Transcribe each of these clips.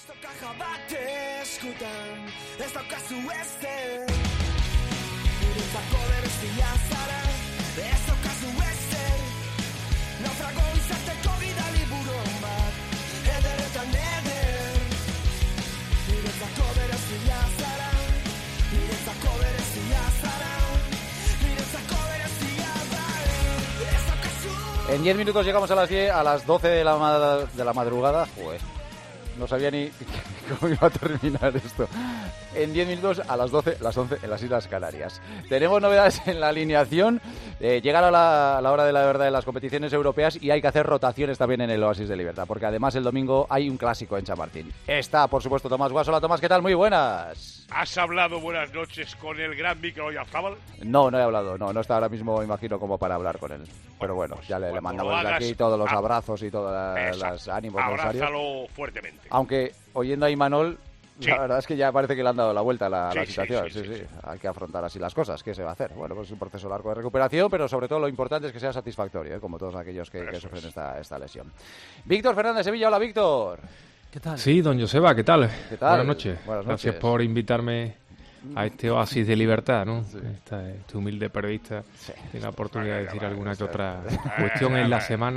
En 10 minutos llegamos a las 12 de la madrugada. Joder, no sabía ni cómo iba a terminar esto. En 10 minutos a las 12, las 11 en las Islas Canarias. Tenemos novedades en la alineación. Llegará la hora de la verdad en las competiciones europeas y hay que hacer rotaciones también en el Oasis de Libertad, porque además el domingo hay un clásico en Chamartín. Está, por supuesto, Tomás Guas. Hola, Tomás, ¿qué tal? Muy buenas. ¿Has hablado buenas noches con el gran Mikel Oyarzabal? No he hablado. No está ahora mismo, imagino, como para hablar con él. Pero bueno, ya le mandamos desde aquí todos los abrazos y todos los ánimos necesarios. Abrázalo fuertemente. Aunque, oyendo a Imanol, sí, la verdad es que ya parece que le han dado la vuelta a la situación. Sí. Hay que afrontar así las cosas. ¿Qué se va a hacer? Bueno, pues es un proceso largo de recuperación, pero sobre todo lo importante es que sea satisfactorio, como todos aquellos que sufren esta lesión. Víctor Fernández Sevilla. Hola, Víctor. ¿Qué tal? Sí, don Joseba, ¿qué tal? Buenas noches. Buenas noches. Gracias por invitarme a este oasis de libertad, ¿no? Sí. Este humilde periodista tiene la oportunidad de decir alguna que otra cuestión en la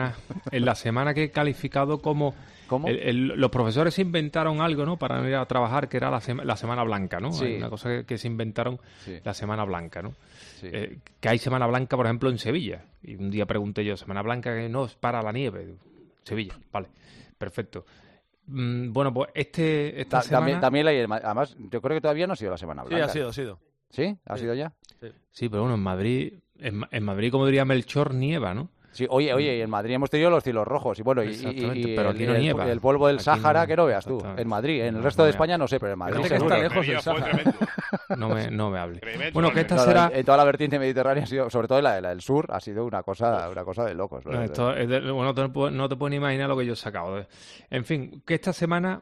semana que he calificado como... ¿Cómo? Los profesores se inventaron algo, ¿no? Para no ir a trabajar, que era la Semana Blanca, ¿no? Sí. Hay una cosa que se inventaron, la Semana Blanca, ¿no? Sí. Que hay Semana Blanca, por ejemplo, en Sevilla. Y un día pregunté yo, Semana Blanca, que no, es para la nieve. Sevilla, vale, perfecto. Bueno, pues esta semana... También además, yo creo que todavía no ha sido la Semana Blanca. Sí, ha sido. ¿Sí? ¿Ha sido ya? Sí, pero bueno, en Madrid, como diría Melchor, nieva, ¿no? Sí, oye, en Madrid hemos tenido los cielos rojos y bueno, pero aquí no nieva. El polvo del Sáhara, que no veas tú. En Madrid, en el resto de España no sé, pero en Madrid está lejos el Sáhara. No me hable. Bueno, que esta será... En toda la vertiente mediterránea ha sido, sobre todo la del sur, ha sido una cosa de locos. No, no te puedes ni imaginar lo que yo he sacado. En fin, que esta semana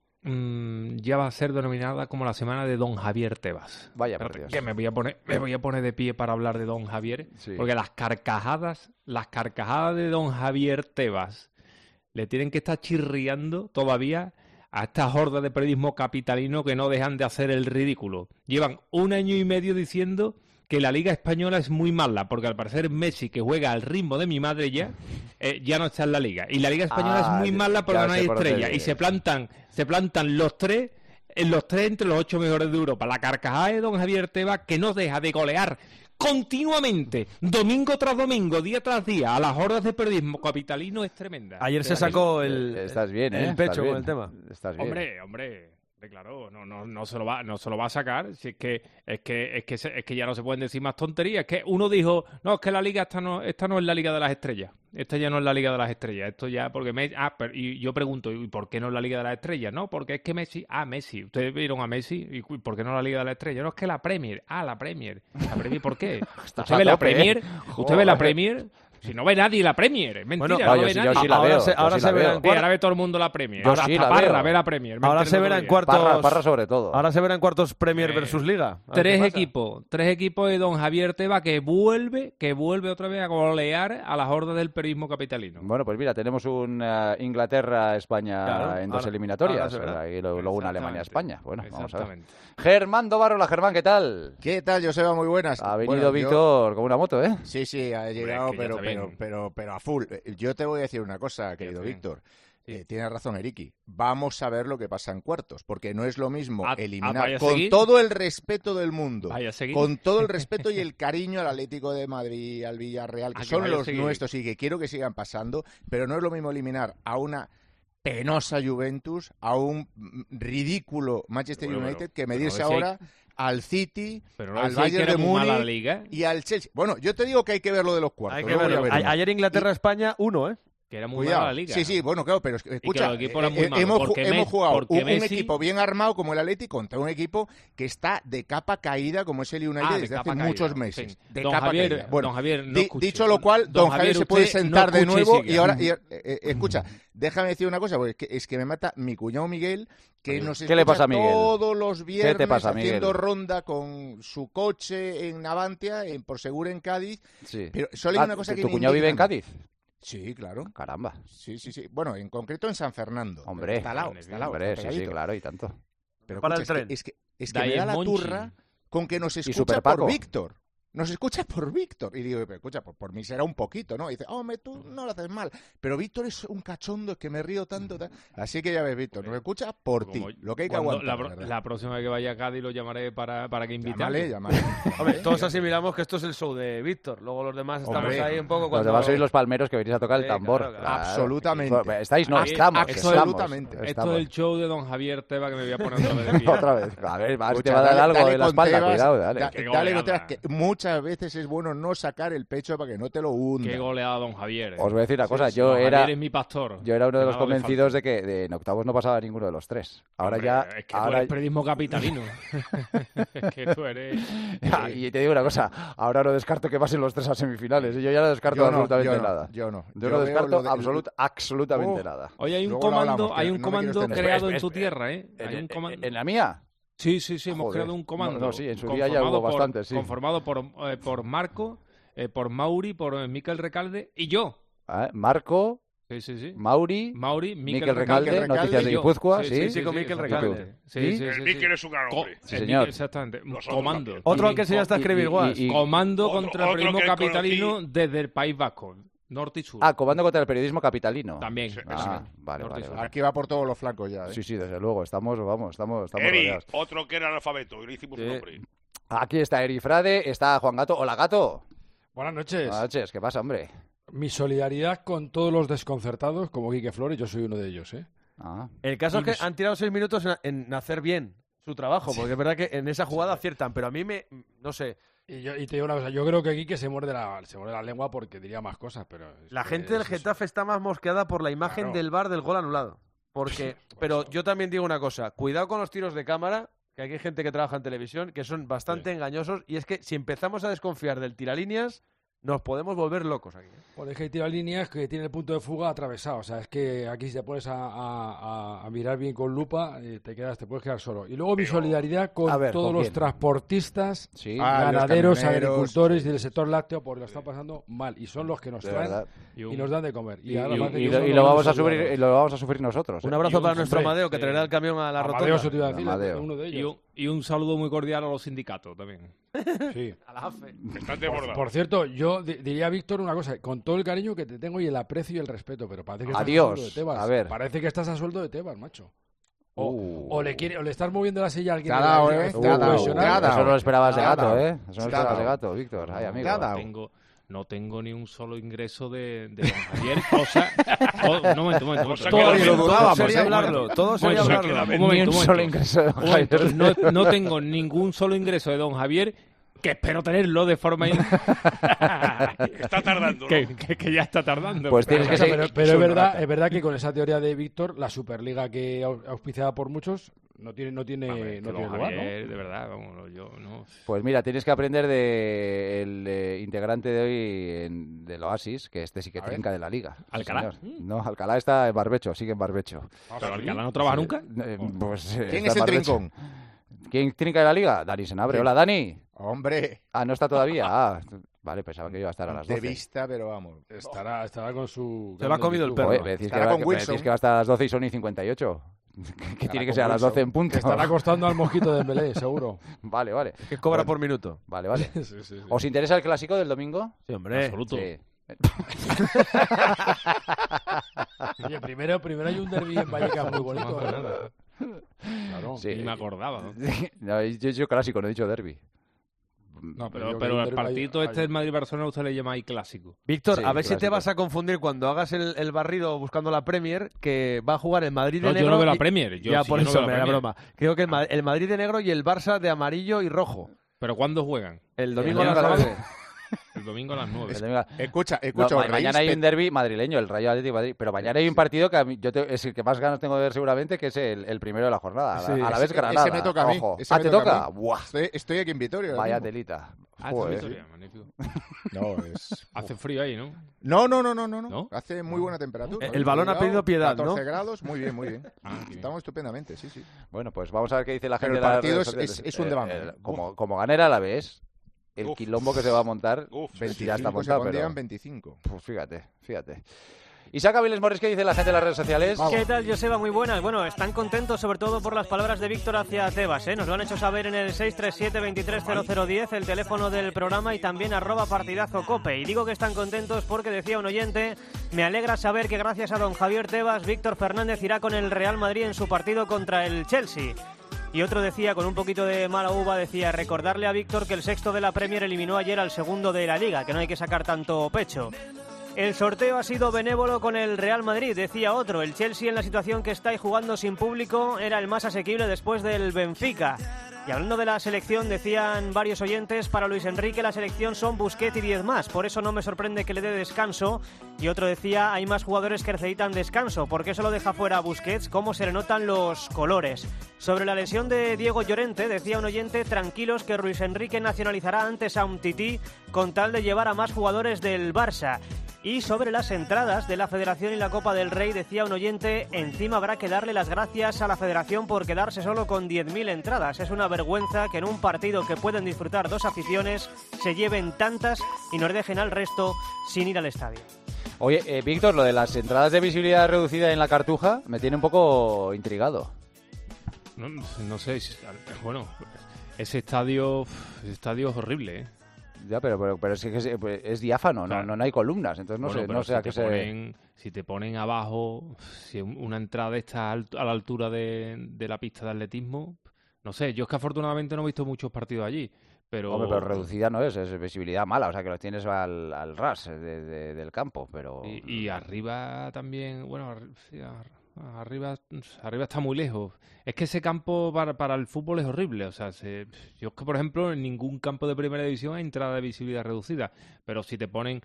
ya va a ser denominada como la semana de Don Javier Tebas. Vaya por Dios. Que me voy a poner de pie para hablar de Don Javier, porque las carcajadas de Don Javier Tebas le tienen que estar chirriando todavía a estas hordas de periodismo capitalino que no dejan de hacer el ridículo. Llevan 1 año y medio diciendo que la Liga Española es muy mala, porque al parecer Messi, que juega al ritmo de mi madre ya no está en la Liga. Y la Liga Española es muy mala porque no hay estrella. Y se plantan los tres entre los 8 mejores de Europa. La carcajada de Don Javier Tebas, que no deja de golear continuamente, domingo tras domingo, día tras día, a las hordas de periodismo capitalino, es tremenda. Ayer se sacó Estás bien, el pecho con el tema. Estás bien. Hombre. Claro, no se lo va a sacar. Si es que ya no se pueden decir más tonterías. Es que uno dijo, no, es que la liga esta no es la Liga de las Estrellas. Esta ya no es la Liga de las Estrellas. Esto ya porque y yo pregunto, ¿y por qué no es la Liga de las Estrellas? No, porque es que Messi, ustedes vieron a Messi, ¿y por qué no la Liga de las Estrellas? No, es que la Premier. La Premier, ¿por qué? ¿Usted ve la Premier? ¿Usted ve la Premier? Si no ve nadie la Premier, es mentira, bueno, no ve nadie. Yo sí la veo. Ahora ve todo el mundo la Premier. Yo sí la Parra ve la Premier. Ahora se verá en cuartos... Parra sobre todo. Ahora se verá en cuartos Premier versus Liga. Tres equipos de Don Javier Tebas que vuelve otra vez a golear a las hordas del periodismo capitalino. Bueno, pues mira, tenemos un Inglaterra-España en dos eliminatorias. Y luego una Alemania-España. Bueno, vamos a ver. Germán Dovarola. Germán, ¿qué tal? ¿Qué tal, Joseba? Muy buenas. Ha venido Víctor con una moto, ¿eh? Sí, ha llegado, pero a full. Yo te voy a decir una cosa, querido Víctor. Tiene razón Eriki. Vamos a ver lo que pasa en cuartos, porque no es lo mismo eliminar con todo el respeto del mundo, con todo el respeto y el cariño al Atlético de Madrid, al Villarreal, que son los nuestros y que quiero que sigan pasando, pero no es lo mismo eliminar a una penosa Juventus, a un ridículo Manchester United, que medirse ahora al City, al Bayern de Múnich y al Chelsea. Bueno, yo te digo que hay que ver lo de los cuartos. Hay que verlo. Ayer Inglaterra-España 1, que era muy mala la Liga. Sí, bueno, claro, pero escucha, hemos jugado un equipo bien armado como el Atlético contra un equipo que está de capa caída como es el United desde hace muchos meses. De capa caída. Bueno, don Javier, dicho lo cual, don Javier se puede sentar de nuevo y ahora, escucha, déjame decir una cosa, porque es que me mata mi cuñado Miguel, que nos escucha todos los viernes haciendo ronda con su coche en Navantia, por Segura en Cádiz. Sí. Pero solo hay una cosa que ¿Tu cuñado vive en Cádiz? Sí, claro. Caramba. Sí. Bueno, en concreto en San Fernando. Hombre. Está al lado. Hombre, sí, claro, y tanto. Pero para escucha, el tren. es que me da la turra con que nos escucha por Víctor. Nos escucha por Víctor. Y digo, pero escucha, por mí será un poquito, ¿no? Y dice, hombre, tú no lo haces mal. Pero Víctor es un cachondo, es que me río tanto. Así que ya ves, Víctor, nos escucha por ti. Lo que hay que aguantar. La próxima vez que vaya a Cádiz lo llamaré para que invite. Llámale. Hombre, todos asimilamos que esto es el show de Víctor. Luego los demás estamos ahí un poco cuando... Los demás sois los palmeros que venís a tocar el tambor. Claro. Absolutamente. Estáis, no, estamos. Absolutamente. Esto del show de don Javier Tebas que me voy a poner otra vez de pie. Otra vez. A ver, te va a dar algo de la espalda, cuidado, dale. Dale, no te das que muchas veces es bueno no sacar el pecho para que no te lo hunda. Qué goleada don Javier. Os voy a decir una cosa, Javier es mi pastor. Yo era uno de los convencidos de que en octavos no pasaba ninguno de los tres. Ahora ya... Es que tú eres periodismo capitalino. Es que tú eres... Y te digo una cosa, ahora no descarto que pasen los tres a semifinales. Yo ya no descarto absolutamente nada. Yo no descarto absolutamente nada. Oye, hay un comando creado en tu tierra, ¿eh? ¿En la mía? Sí, hemos creado un comando. No, sí, en su día ya hubo bastante, sí. Conformado por Marco, por Mauri, por Miquel Recalde y yo. Marco, sí. Mauri, Miquel Recalde, Noticias de Guipúzcoa, sí, con Miquel Recalde. Sí. Miquel es un gran hombre. Sí, señor. Exactamente. Comando. Otro al que se hasta escribir igual. Comando contra el periodismo capitalino desde el País Vasco. Norte y sur. Comando contra el periodismo capitalino. También. Vale. Aquí va por todos los flancos ya. Sí, desde luego. Estamos Eri, rodeados. otro que era analfabeto, y le hicimos un nombre. Aquí está Eri Frade, está Juan Gato. Hola, Gato. Buenas noches. Buenas noches, ¿qué pasa, hombre? Mi solidaridad con todos los desconcertados, como Quique Flores, yo soy uno de ellos, ¿eh? El caso es que han tirado 6 minutos en hacer bien su trabajo, porque es verdad que en esa jugada aciertan, pero a mí no sé... Y te digo una cosa, yo creo que Quique se muerde la lengua porque diría más cosas, pero... La gente del Getafe está más mosqueada por la imagen del VAR del gol anulado. Pero yo también digo una cosa, cuidado con los tiros de cámara, que aquí hay gente que trabaja en televisión, que son bastante engañosos, y es que si empezamos a desconfiar del tiralíneas, nos podemos volver locos aquí. Pues es que hay tiralíneas que tienen el punto de fuga atravesado. O sea, es que aquí si te pones a mirar bien con lupa, te puedes quedar solo. Y luego mi solidaridad con todos los transportistas, ganaderos, agricultores y del sector lácteo, porque lo están pasando mal. Y son los que nos traen y nos dan de comer. Y lo vamos a sufrir nosotros. Un abrazo para nuestro Amadeo, que traerá el camión a la rotonda. Amadeo, te iba a decir, uno de ellos. Y un saludo muy cordial a los sindicatos también. Sí. A la AFE. Por cierto, yo diría a Víctor una cosa, con todo el cariño que te tengo y el aprecio y el respeto, pero parece que estás a sueldo de Tebas. A ver. Parece que estás a sueldo de Tebas, macho. O le estás moviendo la silla a alguien. Eso no lo esperabas de Gato, ¿eh? Eso no lo esperabas de Gato, Víctor. Ay, amigo. No tengo ni un solo ingreso de don Javier, cosa... Un momento. Todo sería hablarlo. Un momento. Solo ingreso de don Javier. No tengo ningún solo ingreso de don Javier, que espero tenerlo de forma... Está tardando, ¿no? Que ya está tardando. Pues tienes que seguir. Pero es verdad que con esa teoría de Víctor, la Superliga que auspiciada por muchos... No tiene lugar, ¿no? De verdad, vamos, yo no. Pues mira, tienes que aprender del integrante de hoy del Oasis, que sí que trinca de la liga. ¿Alcalá? No, Alcalá está en barbecho, sigue en barbecho. ¿Pero Alcalá no trabaja nunca? ¿Quién es el trincón? ¿Quién trinca de la liga? Dani Senabre. Hola, Dani. Hombre. ¿No está todavía? Vale, pensaba que iba a estar a las 12. De vista, pero vamos. Estará con su... Se lo ha comido el perro. Me decís que va a estar a las 12 y son y 58. Que tiene que ser a las 12 en punto. Que estará costando al mosquito de Dembélé, seguro. Vale. Que cobra por minuto. Vale. Sí. ¿Os interesa el clásico del domingo? Sí, hombre. Absoluto. Sí. Oye, primero hay un derbi en Vallecas muy bonito. Claro, sí. Ni me acordaba, ¿no? No, yo clásico, no he dicho derbi. No, pero el partido del Madrid-Barcelona usted le llama ahí clásico. Víctor, a ver si te vas a confundir cuando hagas el barrido buscando la Premier, que va a jugar el Madrid de negro. Yo no veo la Premier. Por eso me da broma. Creo que el Madrid de negro y el Barça de amarillo y rojo. ¿Pero cuándo juegan? El domingo a las 9. El domingo a las 9. Escucha. Mañana hay un derbi madrileño, el Rayo Atlético Madrid. Pero mañana hay un partido que es el que más ganas tengo de ver seguramente, que es el primero de la jornada. A la vez Granada. Ese me toca a mí. ¿Te toca? Buah. Estoy aquí en Vitoria. Vaya telita. Vitoria, magnífico. Hace frío ahí, ¿no? No. Hace muy buena temperatura. El balón ha pedido piedad, 14 grados, muy bien. Estamos estupendamente, sí. Bueno, pues vamos a ver qué dice la gente. Pero el partido es un deván. Como ganera a la vez. el quilombo que se va a montar. 25 ya está montado, pero 25. Pues fíjate. Isaac Aviles Morris, ¿qué dice la gente en las redes sociales? ¿Qué tal, Joseba? Muy buenas. Bueno, están contentos sobre todo por las palabras de Víctor hacia Tebas, ¿eh? Nos lo han hecho saber en el 637-230010, el teléfono del programa, y también @partidazocope. Y digo que están contentos porque, decía un oyente, me alegra saber que gracias a don Javier Tebas, Víctor Fernández irá con el Real Madrid en su partido contra el Chelsea. Y otro decía, con un poquito de mala uva, decía, recordarle a Víctor que el sexto de la Premier eliminó ayer al segundo de la Liga, que no hay que sacar tanto pecho. El sorteo ha sido benévolo con el Real Madrid, decía otro. El Chelsea, en la situación que está y jugando sin público, era el más asequible después del Benfica. Y hablando de la selección, decían varios oyentes, para Luis Enrique la selección son Busquets y 10 más, por eso no me sorprende que le dé descanso. Y otro decía, hay más jugadores que necesitan descanso, porque eso lo deja fuera a Busquets, cómo se le notan los colores. Sobre la lesión de Diego Llorente, decía un oyente, tranquilos que Luis Enrique nacionalizará antes a Umtiti con tal de llevar a más jugadores del Barça. Y sobre las entradas de la Federación y la Copa del Rey, decía un oyente, encima habrá que darle las gracias a la Federación por quedarse solo con 10.000 entradas. Es una vergüenza que en un partido que pueden disfrutar dos aficiones se lleven tantas y nos dejen al resto sin ir al estadio. Oye, Víctor, lo de las entradas de visibilidad reducida en la Cartuja me tiene un poco intrigado. No sé, bueno, ese estadio es horrible, ¿eh? Ya, pero es que es diáfano, claro. no hay columnas, entonces no sé a qué se... Si te ponen abajo, si una entrada está a la altura de la pista de atletismo, no sé, yo es que afortunadamente no he visto muchos partidos allí, pero... Hombre, pero reducida no es visibilidad mala, o sea que los tienes al ras del campo, pero... Y arriba también, bueno, arriba está muy lejos. Es que ese campo para el fútbol es horrible. O sea, yo es que, por ejemplo, en ningún campo de primera división hay entrada de visibilidad reducida. Pero si te ponen...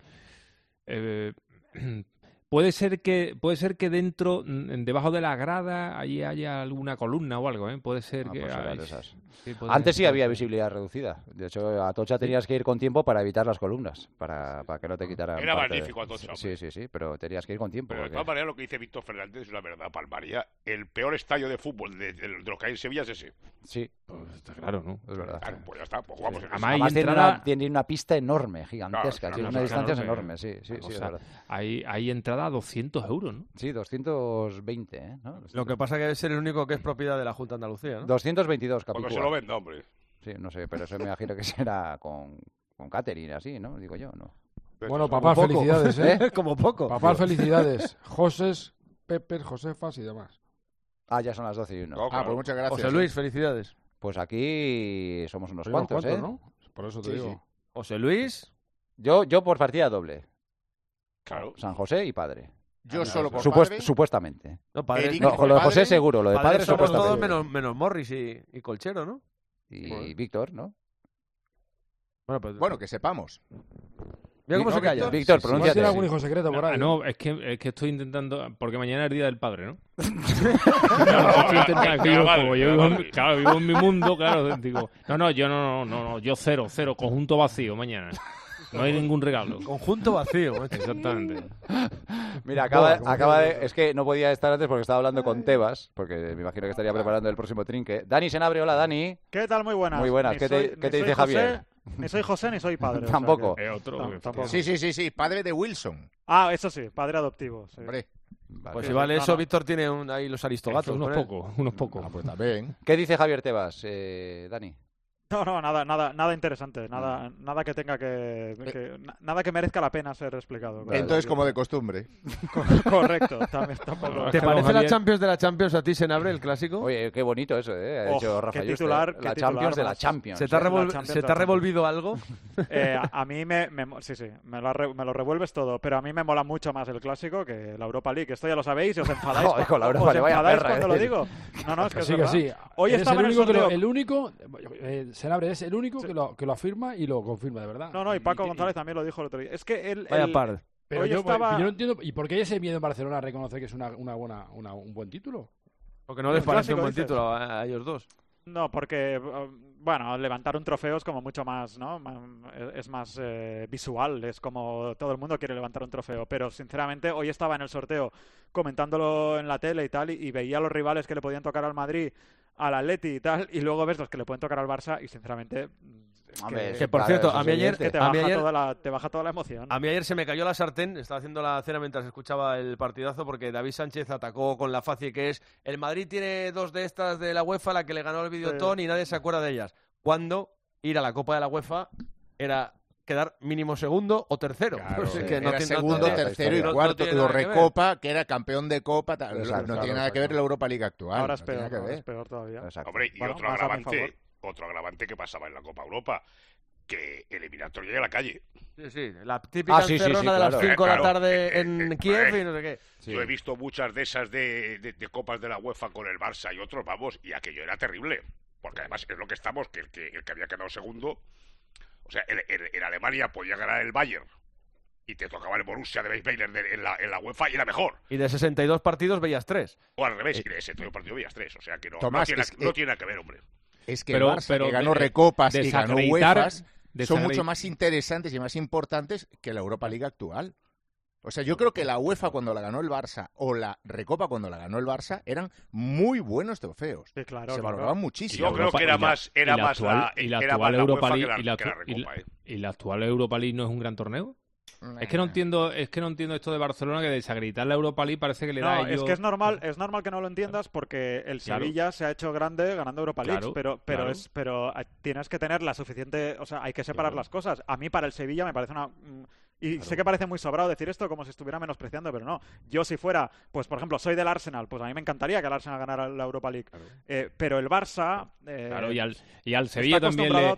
Puede ser que dentro, debajo de la grada, allí haya alguna columna o algo, ¿eh? Puede ser que... Antes sí había visibilidad reducida. De hecho, a Atocha tenías que ir con tiempo para evitar las columnas, para que no te quitaran... Era magnífico Atocha. Sí, pero tenías que ir con tiempo. Pero de todas maneras, lo que dice Víctor Fernández es la verdad, Palmaría. El peor estadio de fútbol de los que hay en Sevilla es ese. Sí. Pues está claro, ¿no? Es verdad. Claro, pues ya está, pues jugamos en Además tiene una pista enorme, gigantesca. Tiene unas distancias enormes, sí, es verdad. Hay entrada a 200 euros, ¿no? Sí, 220, ¿eh? ¿No? Lo que pasa que debe ser el único que es propiedad de la Junta de Andalucía, ¿no? 222 Capicúa. Porque se lo venda, hombre. Sí, no sé, pero eso me imagino que será con catering así, ¿no? Digo yo, ¿no? Bueno, papá, felicidades, ¿eh? Como poco. Papá, felicidades. Josés, Pepes, Josefas y demás. Ya son las 12:01. No, claro. Pues muchas gracias. José Luis, felicidades. Pues aquí somos unos cuantos, ¿eh? ¿No? Por eso te digo. Sí. José Luis. Yo por partida doble. Claro. San José y padre. Yo solo por padre. Supuestamente. No, padre. No, con lo de José seguro, lo de padre somos supuestamente. todos menos Morris y Colchero, ¿no? Y Víctor, ¿no? Bueno, que sepamos. Mira cómo se calla. Víctor, pronúnciate. ¿Tiene algún hijo secreto por ahí? No, es que estoy intentando... Porque mañana es el Día del Padre, ¿no? Claro, vivo en mi mundo, claro. Digo, yo cero, conjunto vacío mañana. No hay ningún regalo. Conjunto vacío. Exactamente. Mira, acaba de... Es que no podía estar antes porque estaba hablando con Tebas, porque me imagino que estaría preparando el próximo trinque. Dani Senabre, hola, Dani. ¿Qué tal? Muy buenas. Muy buenas. ¿Qué te dice Javier? Ni soy José ni soy padre. Tampoco. Tampoco. Sí, padre de Wilson. Eso sí, padre adoptivo. Sí. Hombre. Vale. Pues si vale eso, Víctor tiene ahí los aristogatos. Unos pocos. Pues también. ¿Qué dice Javier Tebas, Dani? No, nada interesante, nada que tenga nada que merezca la pena ser explicado. Entonces, como de costumbre. Correcto, tampoco. ¿Te parece la Champions de la Champions a ti, Senabre, el clásico? Oye, qué bonito eso, Ha hecho Rafa qué titular, la Champions de la Champions. ¿Se te ha revolvido algo? A mí me lo revuelves todo, pero a mí me mola mucho más el clásico que la Europa League. Esto ya lo sabéis y os enfadáis. Joder, con la Europa League, vaya perra, cuando lo digo. No, es que sí, que sí. Hoy estaba el único Senabre es el único que lo afirma y lo confirma, de verdad. No, y Paco González también lo dijo el otro día. Es que vaya par. Pero yo no entiendo. ¿Y por qué ese miedo en Barcelona a reconocer que es un buen título? Porque no les parece un buen título a ellos dos. No, porque, levantar un trofeo es como mucho más, ¿no? Es más visual, es como todo el mundo quiere levantar un trofeo. Pero, sinceramente, hoy estaba en el sorteo comentándolo en la tele y tal, y veía a los rivales que le podían tocar al Madrid, al Atleti y tal, y luego ves los que le pueden tocar al Barça y, sinceramente, Que por cierto, a mí ayer te baja toda la emoción. A mí ayer se me cayó la sartén, estaba haciendo la cena mientras escuchaba el partidazo, porque David Sánchez atacó con la facie que es: el Madrid tiene 2 de estas de la UEFA, la que le ganó el Videoton, y nadie se acuerda de ellas. Cuando ir a la Copa de la UEFA era quedar mínimo segundo o tercero. Claro, era segundo, tercero y cuarto. Lo Recopa, que era campeón de Copa. No tiene nada que ver la Europa League actual. Ahora es peor todavía. Hombre, y otro agravante que pasaba en la Copa Europa, que eliminatoria de la calle. Sí, la típica encerrona de las 5 de la tarde en Kiev y no sé qué. Sí. Yo he visto muchas de esas de Copas de la UEFA con el Barça y otros, vamos, y aquello era terrible. Porque además es lo que estamos, que el que había quedado segundo... O sea, en Alemania podía ganar el Bayern y te tocaba el Borussia de Weisweiler en la UEFA y era mejor. Y de 62 partidos veías 3. O al revés, y de 62 partidos veías 3. O sea, que no tiene nada que ver, hombre. Es que el Barça, que ganó Recopas y ganó UEFAs, son mucho más interesantes y más importantes que la Europa League actual. O sea, yo creo que la UEFA cuando la ganó el Barça o la Recopa cuando la ganó el Barça eran muy buenos trofeos. Sí, claro, se valoraban muchísimo. Yo creo que era más la actual Europa League que la Recopa. ¿Y la actual Europa League no es un gran torneo? Es que no entiendo esto de Barcelona, que desacreditar la Europa League parece que le da a ellos... Es que es normal que no lo entiendas, porque el Sevilla se ha hecho grande ganando Europa League, pero tienes que tener la suficiente, o sea, hay que separar las cosas. A mí para el Sevilla me parece una... Y sé que parece muy sobrado decir esto, como si estuviera menospreciando, pero no. Yo si fuera, pues por ejemplo, soy del Arsenal, pues a mí me encaría que el Arsenal ganara la Europa League. Pero el Barça... y al Sevilla también le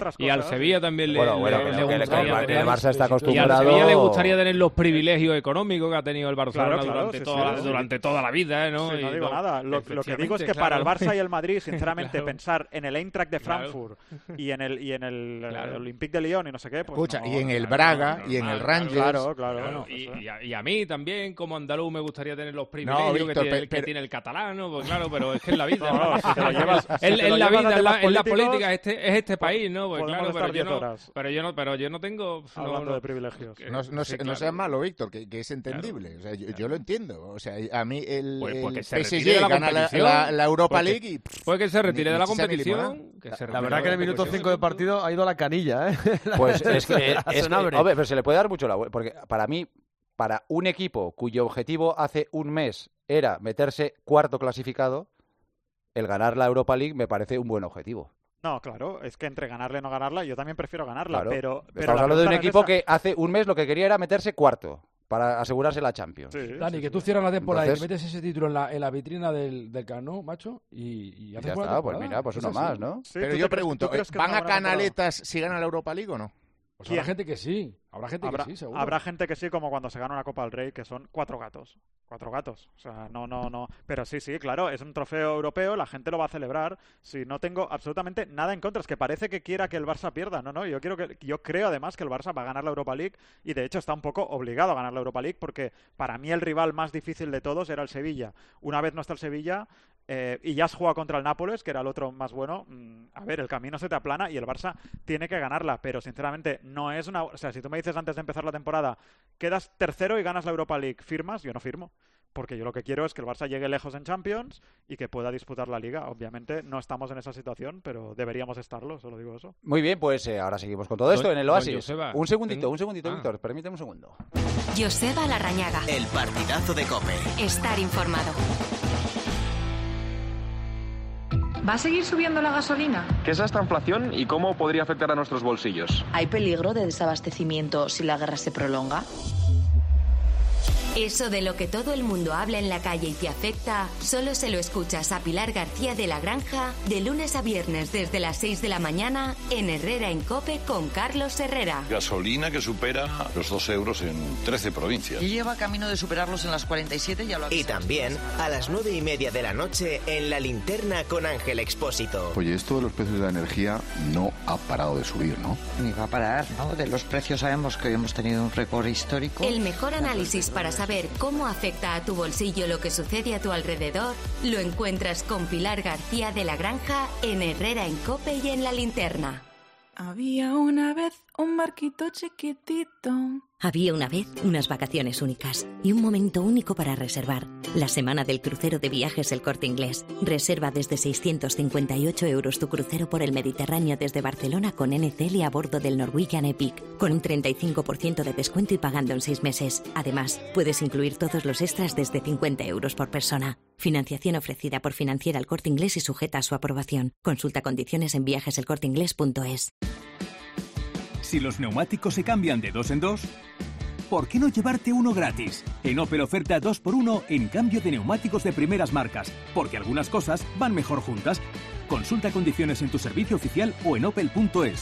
gustaría... El Barça está acostumbrado... Y al Sevilla le gustaría tener los privilegios económicos que ha tenido el Barcelona durante toda la vida, ¿no? Sí, no digo nada. Lo que digo es que para el Barça y el Madrid, sinceramente, pensar en el Eintracht de Frankfurt y en el Olympique de Lyon y no sé qué... Pues escucha, y en el Braga y en el Rangers... Claro. Y a mí también, como andaluz, me gustaría tener los privilegios que tiene el catalano, pues claro, pero es que es la vida. En la política es este país, ¿no? Pues claro, pero yo no tengo... Hablando de privilegios. No seas malo, Víctor, que es entendible. O sea, yo lo entiendo. O sea, a mí el PSG gana la Europa League y... Puede que se retire de la competición. La verdad que en el minuto 5 de partido ha ido a la canilla, ¿eh? Pues es que... Hombre, pero se le puede dar mucho la vuelta. Porque para mí, para un equipo cuyo objetivo hace un mes era meterse cuarto clasificado, el ganar la Europa League me parece un buen objetivo. No, claro, es que entre ganarla y no ganarla, yo también prefiero ganarla, claro, pero estamos hablando de un equipo que hace un mes lo que quería era meterse cuarto para asegurarse la Champions. Sí, Dani, que tú cierras la temporada y metes ese título en la vitrina del Camp Nou, macho, y haces ya está, pues mira, pues uno más, ¿no? Sí, pero yo pregunto, ¿van a canaletas si gana la Europa League o no? Pues habrá gente que sí. Habrá que sí, seguro. Habrá gente que sí, como cuando se gana una Copa del Rey, que son 4 gatos. 4 gatos. O sea, no. Pero sí, claro, es un trofeo europeo, la gente lo va a celebrar. Sí, no tengo absolutamente nada en contra. Es que parece que quiera que el Barça pierda. No. Yo creo además que el Barça va a ganar la Europa League y de hecho está un poco obligado a ganar la Europa League porque para mí el rival más difícil de todos era el Sevilla. Una vez no está el Sevilla... y ya has jugado contra el Nápoles, que era el otro más bueno. A ver, el camino se te aplana y el Barça tiene que ganarla, pero sinceramente no es una... O sea, si tú me dices antes de empezar la temporada, quedas tercero y ganas la Europa League, ¿firmas? Yo no firmo, porque yo lo que quiero es que el Barça llegue lejos en Champions y que pueda disputar la Liga. Obviamente no estamos en esa situación, pero deberíamos estarlo, solo digo eso. Muy bien, pues ahora seguimos con todo esto en el Oasis. Un segundito, Víctor, permíteme un segundo. Joseba Larrañaga. El partidazo de COPE. Estar informado. ¿Va a seguir subiendo la gasolina? ¿Qué es esta inflación y cómo podría afectar a nuestros bolsillos? ¿Hay peligro de desabastecimiento si la guerra se prolonga? Eso de lo que todo el mundo habla en la calle y te afecta, solo se lo escuchas a Pilar García de la Granja de lunes a viernes desde las 6 de la mañana en Herrera en COPE con Carlos Herrera. Gasolina que supera los 2 euros en 13 provincias. Y lleva camino de superarlos en las 47, ya lo ha Y también a las 9:30 de la noche en La Linterna con Ángel Expósito. Oye, esto de los precios de la energía no ha parado de subir, ¿no? Ni va a parar, ¿no? De los precios sabemos que hemos tenido un récord histórico. El mejor análisis para saber cómo afecta a tu bolsillo lo que sucede a tu alrededor lo encuentras con Pilar García de la Granja en Herrera en COPE y en La Linterna. Había una vez un barquito chiquitito Había una vez unas vacaciones únicas y un momento único para reservar. La semana del crucero de Viajes El Corte Inglés. Reserva desde 658 € tu crucero por el Mediterráneo desde Barcelona con NCL y a bordo del Norwegian Epic, con un 35% de descuento y pagando en 6 meses. Además, puedes incluir todos los extras desde 50 € por persona. Financiación ofrecida por Financiera El Corte Inglés y sujeta a su aprobación. Consulta condiciones en viajeselcorteingles.es. Si los neumáticos se cambian de 2 en 2, ¿por qué no llevarte uno gratis? En Opel oferta 2x1 en cambio de neumáticos de primeras marcas, porque algunas cosas van mejor juntas. Consulta condiciones en tu servicio oficial o en opel.es.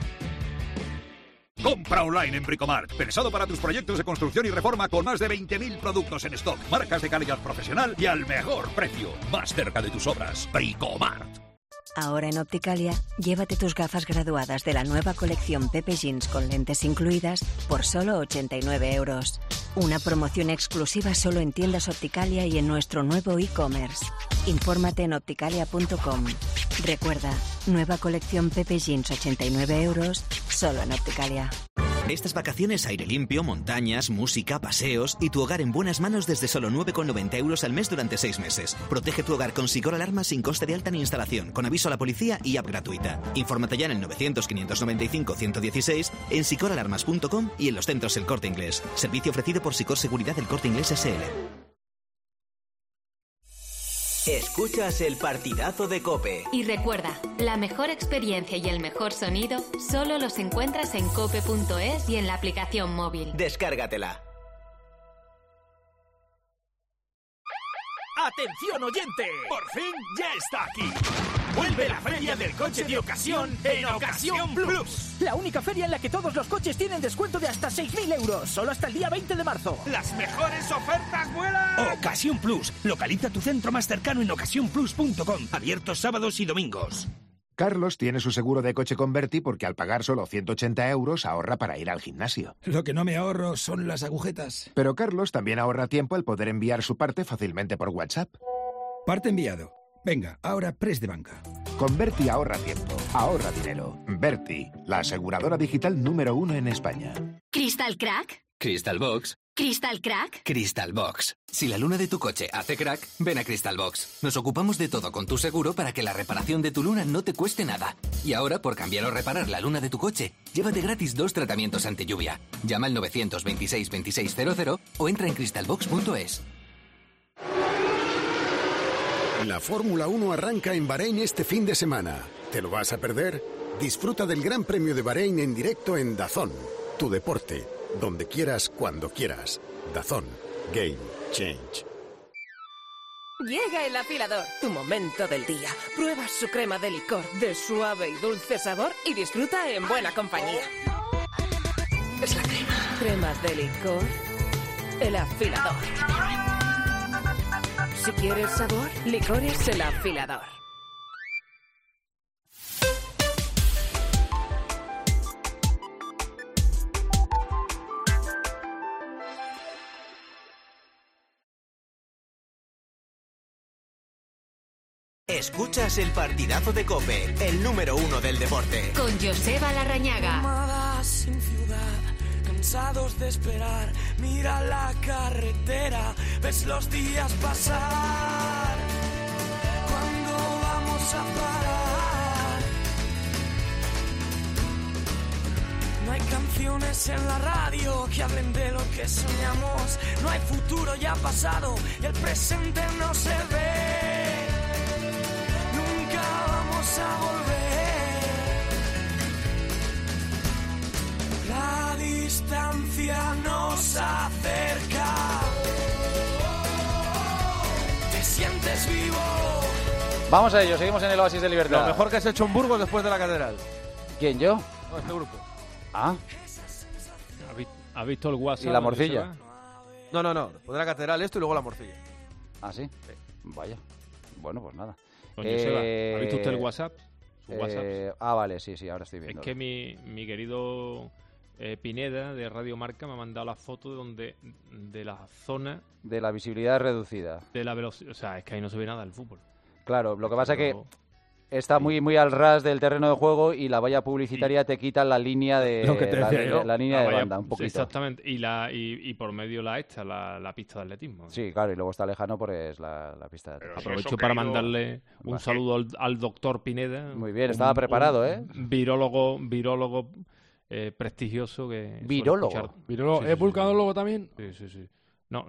Compra online en Bricomart, pensado para tus proyectos de construcción y reforma con más de 20.000 productos en stock, marcas de calidad profesional y al mejor precio, más cerca de tus obras. Bricomart. Ahora en Opticalia, llévate tus gafas graduadas de la nueva colección Pepe Jeans con lentes incluidas por solo 89 €. Una promoción exclusiva solo en tiendas Opticalia y en nuestro nuevo e-commerce. Infórmate en opticalia.com. Recuerda, nueva colección Pepe Jeans 89 €, solo en Opticalia. Estas vacaciones, aire limpio, montañas, música, paseos y tu hogar en buenas manos desde solo 9,90 € al mes durante 6 meses. Protege tu hogar con Sicor Alarma sin coste de alta ni instalación, con aviso a la policía y app gratuita. Infórmate ya en el 900-595-116, en sicoralarmas.com y en los centros El Corte Inglés. Servicio ofrecido por Sicor Seguridad El Corte Inglés S.L. Escuchas el partidazo de COPE. Y recuerda, la mejor experiencia y el mejor sonido solo los encuentras en cope.es y en la aplicación móvil. Descárgatela. ¡Atención oyente! ¡Por fin ya está aquí! ¡Vuelve la feria del coche de ocasión en Ocasión Plus! La única feria en la que todos los coches tienen descuento de hasta 6.000 €, solo hasta el día 20 de marzo. ¡Las mejores ofertas vuelan! Ocasión Plus. Localiza tu centro más cercano en ocasiónplus.com. Abiertos sábados y domingos. Carlos tiene su seguro de coche con Berti porque al pagar solo 180 € ahorra para ir al gimnasio. Lo que no me ahorro son las agujetas. Pero Carlos también ahorra tiempo al poder enviar su parte fácilmente por WhatsApp. Parte enviado. Venga, ahora press de banca. Con Berti ahorra tiempo, ahorra dinero. Berti, la aseguradora digital número 1 en España. ¿Crystal Crack? Crystal Box. ¿Crystal Crack? Crystal Box. Si la luna de tu coche hace crack, ven a Crystal Box. Nos ocupamos de todo con tu seguro para que la reparación de tu luna no te cueste nada. Y ahora, por cambiar o reparar la luna de tu coche, llévate gratis 2 tratamientos anti lluvia. Llama al 926 2600 o entra en crystalbox.es. La Fórmula 1 arranca en Bahrein este fin de semana. ¿Te lo vas a perder? Disfruta del Gran Premio de Bahrein en directo en DAZN. Tu deporte, donde quieras, cuando quieras. DAZN. Game Change. Llega el afilador, tu momento del día. Prueba su crema de licor de suave y dulce sabor y disfruta en buena compañía. Es la crema. Cremas de licor. El afilador. Si quieres sabor, licores El Afilador. Escuchas el partidazo de COPE, el número 1 del deporte. Con Joseba Larrañaga. Amadas sin ciudad, cansados de esperar, mira la carretera, ves los días pasar. ¿Cuándo vamos a parar? No hay canciones en la radio que hablen de lo que soñamos. No hay futuro, ya pasado, y el presente no se ve. Nunca vamos a volver. La distancia nos acerca. Te sientes vivo. Vamos a ello, seguimos en el Oasis de Libertad. Lo mejor que has hecho en Burgos después de la catedral. ¿Quién, yo? No, este grupo. Ah. ¿Has visto el WhatsApp? ¿Y la morcilla? No. Después de la catedral esto y luego la morcilla. ¿Ah, sí? Sí. Vaya. Bueno, pues nada. ¿Ha visto usted el WhatsApp? Vale, sí, ahora estoy viendo. Es que mi querido Pineda de Radio Marca me ha mandado la foto de la zona... De la visibilidad reducida. De la velocidad. O sea, es que ahí no se ve nada del fútbol. Claro, lo que pasa es que está muy al ras del terreno de juego y la valla publicitaria te quita la línea de la línea de banda un poquito. Exactamente, y por medio la pista de atletismo. Sí, claro, y luego está lejano porque es la pista de atletismo. Aprovecho para mandarle un saludo al doctor Pineda. Muy bien, estaba preparado, Virólogo prestigioso que... ¿Virólogo? ¿Es vulcanólogo también? Sí. No,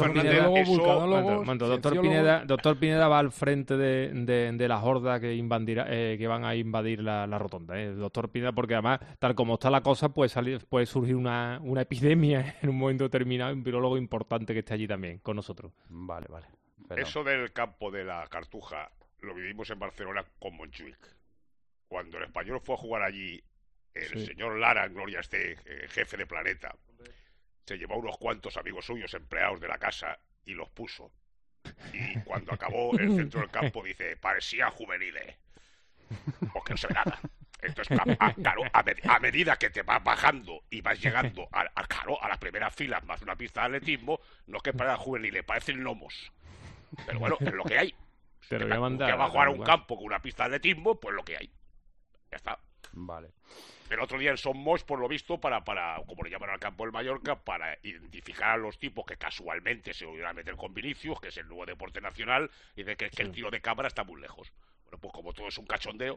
doctor Pineda va al frente de la horda que van a invadir la rotonda. Doctor Pineda, porque además, tal como está la cosa, puede surgir una epidemia en un momento determinado, un virólogo importante que esté allí también con nosotros. Vale. Eso del campo de la Cartuja lo vivimos en Barcelona con Montjuic. Cuando el Español fue a jugar allí, el señor Lara, en gloria jefe de Planeta, se llevó unos cuantos amigos suyos, empleados de la casa, y los puso. Y cuando acabó el centro del campo, dice, parecía juveniles. Porque no se ve nada. Entonces, a medida que te vas bajando y vas llegando a las primeras filas, más una pista de atletismo, no es que para juveniles, parecen lomos. Pero bueno, es lo que hay. Te lo voy a mandar. Que va a jugar a un campo con una pista de atletismo, pues lo que hay. Ya está. Vale. El otro día en Somos, por lo visto, para como le llaman al campo del Mallorca, para identificar a los tipos que casualmente se iban a meter con Vinicius, que es el nuevo deporte nacional, y de que el tiro de cámara está muy lejos. Bueno, pues como todo es un cachondeo.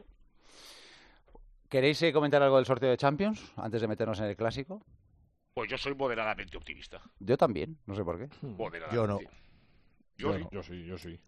¿Queréis comentar algo del sorteo de Champions antes de meternos en el clásico? Pues yo soy moderadamente optimista. Yo también, no sé por qué. Moderadamente. Yo no. Yo sí.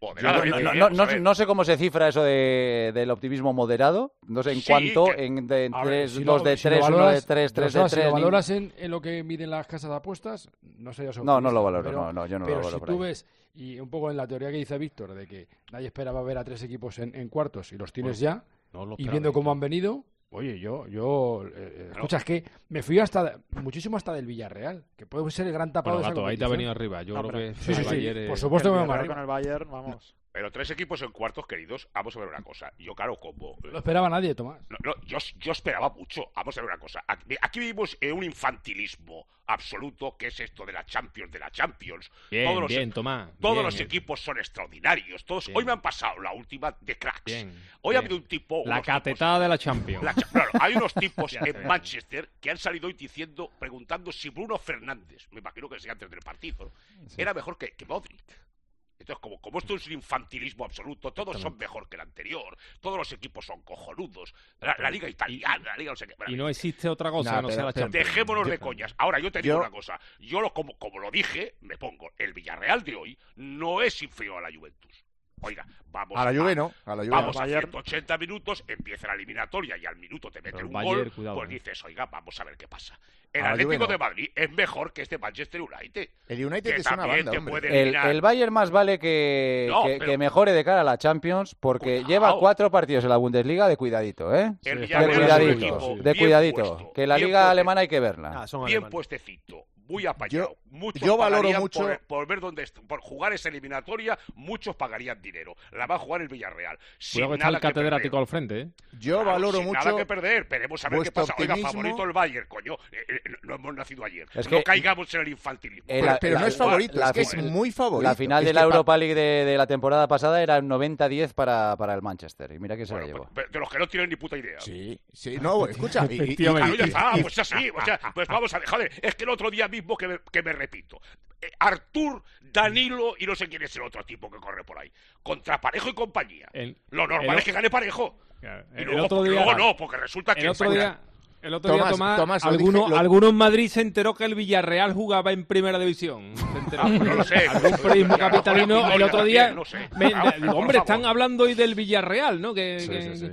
No sé cómo se cifra eso del optimismo moderado. No sé en cuánto, dos de 3, 1 de 3, 3 de 3. Si lo valoras en lo que miden las casas de apuestas, no sé yo. No lo valoro, yo no lo valoro. Pero si tú ves, y un poco en la teoría que dice Víctor, de que nadie esperaba ver a 3 equipos en cuartos y los tienes ya, y viendo cómo han venido... Oye, escucha, es que me fui muchísimo hasta del Villarreal, que puede ser el gran tapado de esa competición. Ahí te ha venido arriba. Yo creo que sí. Por supuesto que me va con el Bayern, vamos. Pero 3 equipos en cuartos, queridos, vamos a ver una cosa. Yo, claro, como... No esperaba nadie, Tomás. Yo esperaba mucho. Vamos a ver una cosa. Aquí vivimos en un infantilismo absoluto, que es esto de la Champions, Bien, Tomás. Todos los equipos son extraordinarios. Hoy me han pasado la última de cracks. Hoy ha habido un tipo... La catetada de la Champions. Hay unos tipos en Manchester que han salido hoy preguntando si Bruno Fernández, me imagino que sea antes del partido, era mejor que Modric. Entonces, como esto es un infantilismo absoluto, todos son mejor que el anterior, todos los equipos son cojonudos, la liga italiana, la liga no sé qué. Y no existe otra cosa que no sea la Champions. Dejémonos de coñas. Ahora, yo te digo una cosa, como lo dije, me pongo, el Villarreal de hoy no es inferior a la Juventus. Oiga, vamos a la Juve no, vamos a 180 minutos, empieza la eliminatoria y al minuto te meten un gol, pues dices, oiga, vamos a ver qué pasa. El Atlético de Madrid es mejor que este Manchester United. El United es una banda, el Bayern más vale que mejore de cara a la Champions, porque lleva 4 partidos en la Bundesliga de cuidadito, ¿eh? De cuidadito, que la liga alemana hay que verla. Bien puestecito. Muy apañado. Yo valoro mucho por ver por jugar esa eliminatoria, muchos pagarían dinero. La va a jugar el Villarreal. Cuidado que está el catedrático al frente, ¿eh? Yo valoro mucho. Nada que perder. Veremos a ver qué pasa. Oiga, favorito el Bayern, coño. No hemos nacido ayer. No caigamos en el infantilismo. Pero no es favorito, es que es muy favorito. La final de la Europa League de la temporada pasada era 90-10 para el Manchester. Y mira que se la llevó. De los que no tienen ni puta idea. Sí, no, escucha. Pues así. Pues vamos a dejar. Es que el otro día mismo que me repito. Artur, Danilo y no sé quién es el otro tipo que corre por ahí. Contra Parejo y compañía. Lo normal es que gane Parejo. Claro, y luego no, porque resulta que... El otro día, Tomás alguno en Madrid se enteró que el Villarreal jugaba en Primera División. No lo sé. Algún periodismo capitalino el otro día... No sé. Hombre, están hablando hoy del Villarreal, ¿no? Qué